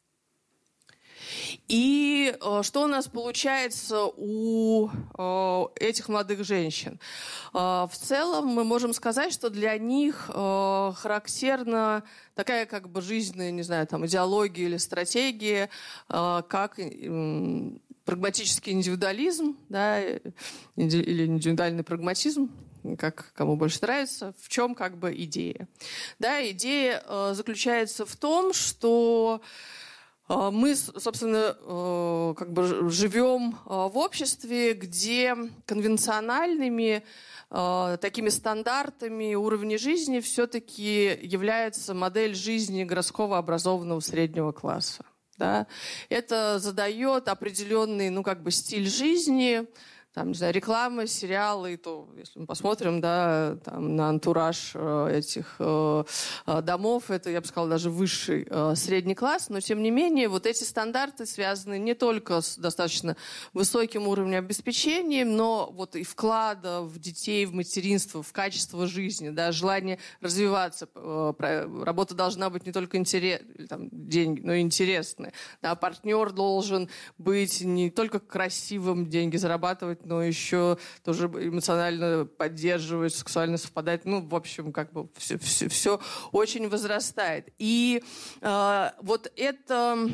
И э, что у нас получается у э, этих молодых женщин? Э, в целом мы можем сказать, что для них э, характерна такая как бы жизненная, не знаю, там, идеология или стратегия, э, как э, прагматический индивидуализм, да, или индивидуальный прагматизм, как кому больше нравится, в чем как бы идея. Да, идея э, заключается в том, что мы, собственно, как бы живем в обществе, где конвенциональными такими стандартами уровня жизни все-таки является модель жизни городского образованного среднего класса. Да? Это задает определенный, ну, как бы стиль жизни, там, не знаю, реклама, сериалы, и то, если мы посмотрим, да, там, на антураж э, этих э, домов, это, я бы сказала, даже высший э, средний класс, но, тем не менее, вот эти стандарты связаны не только с достаточно высоким уровнем обеспечения, но вот и вклада в детей, в материнство, в качество жизни, да, желание развиваться. Э, работа должна быть не только интерес, там, деньги, но и интересная. Да, партнер должен быть не только красивым, деньги зарабатывать, но еще тоже эмоционально поддерживать, сексуально совпадать. Ну, в общем, как бы все, все, все очень возрастает. И э, вот это...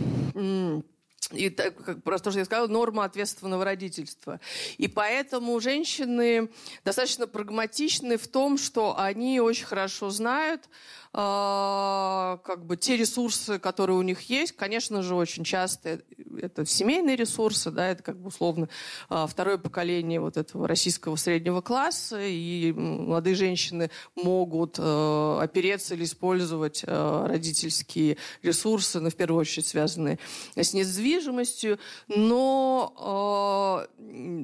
И так, как, просто то, что я сказала, норма ответственного родительства. И поэтому женщины достаточно прагматичны в том, что они очень хорошо знают, э, как бы те ресурсы, которые у них есть. Конечно же, очень часто это семейные ресурсы, да, это как бы условно э, второе поколение вот этого российского среднего класса, и молодые женщины могут э, опереться или использовать э, родительские ресурсы, но в первую очередь связанные с недвижимостью, но э,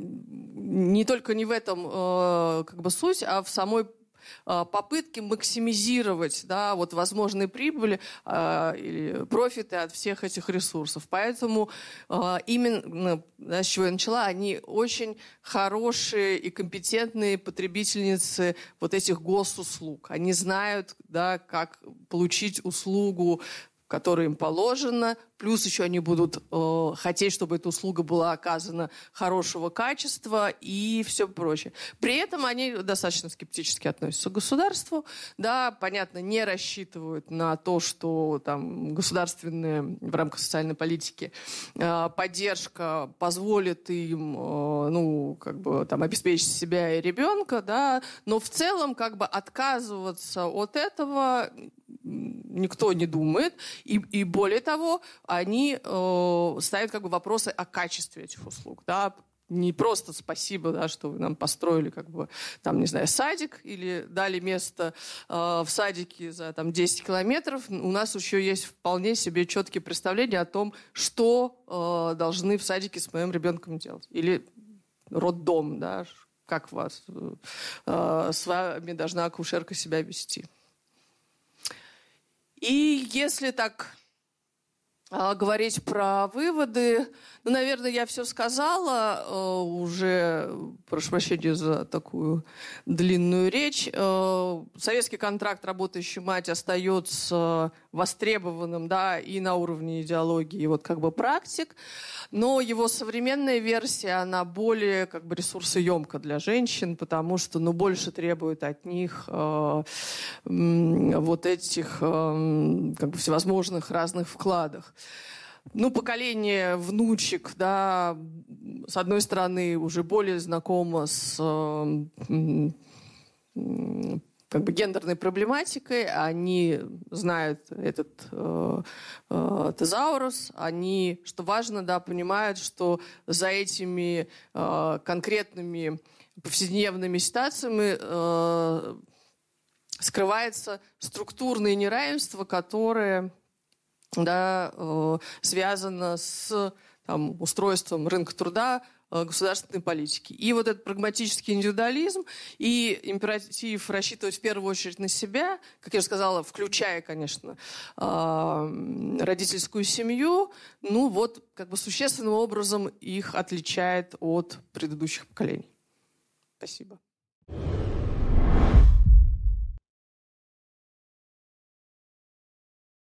не только не в этом э, как бы суть, а в самой попытки максимизировать, да, вот возможные прибыли э, или профиты от всех этих ресурсов. Поэтому э, именно, да, с чего я начала, они очень хорошие и компетентные потребительницы вот этих госуслуг. Они знают, да, как получить услугу, которая им положена, плюс еще они будут э, хотеть, чтобы эта услуга была оказана хорошего качества и все прочее. При этом они достаточно скептически относятся к государству, да, понятно, не рассчитывают на то, что там государственная в рамках социальной политики э, поддержка позволит им, э, ну, как бы там обеспечить себя и ребенка, да, но в целом как бы отказываться от этого никто не думает, и, и более того, они э, ставят как бы вопросы о качестве этих услуг, да, не просто спасибо, да, что вы нам построили, как бы, там, не знаю, садик или дали место э, в садике за там, десять километров. У нас еще есть вполне себе четкие представления о том, что э, должны в садике с моим ребенком делать. Или роддом, да, как вас, э, с вами должна акушерка себя вести. И если так э, говорить про выводы, ну, наверное, я все сказала э, уже, прошу прощения за такую длинную речь. Э, советский контракт «Работающая мать» остается востребованным, да, и на уровне идеологии, и вот как бы практик, но его современная версия, она более как бы ресурсоемка для женщин, потому что, ну, больше требует от них э, вот этих э, как бы всевозможных разных вкладов. Ну, поколение внучек, да, с одной стороны, уже более знакомо с э, как бы гендерной проблематикой, они знают этот э, э, тезаурус, они, что важно, да, понимают, что за этими э, конкретными повседневными ситуациями э, скрывается структурное неравенство, которое, да, э, связано с там, устройством рынка труда, э, государственной политики. И вот этот прагматический индивидуализм и императив рассчитывать в первую очередь на себя, как я уже сказала, включая, конечно, э, родительскую семью, ну вот как бы существенным образом их отличает от предыдущих поколений. Спасибо.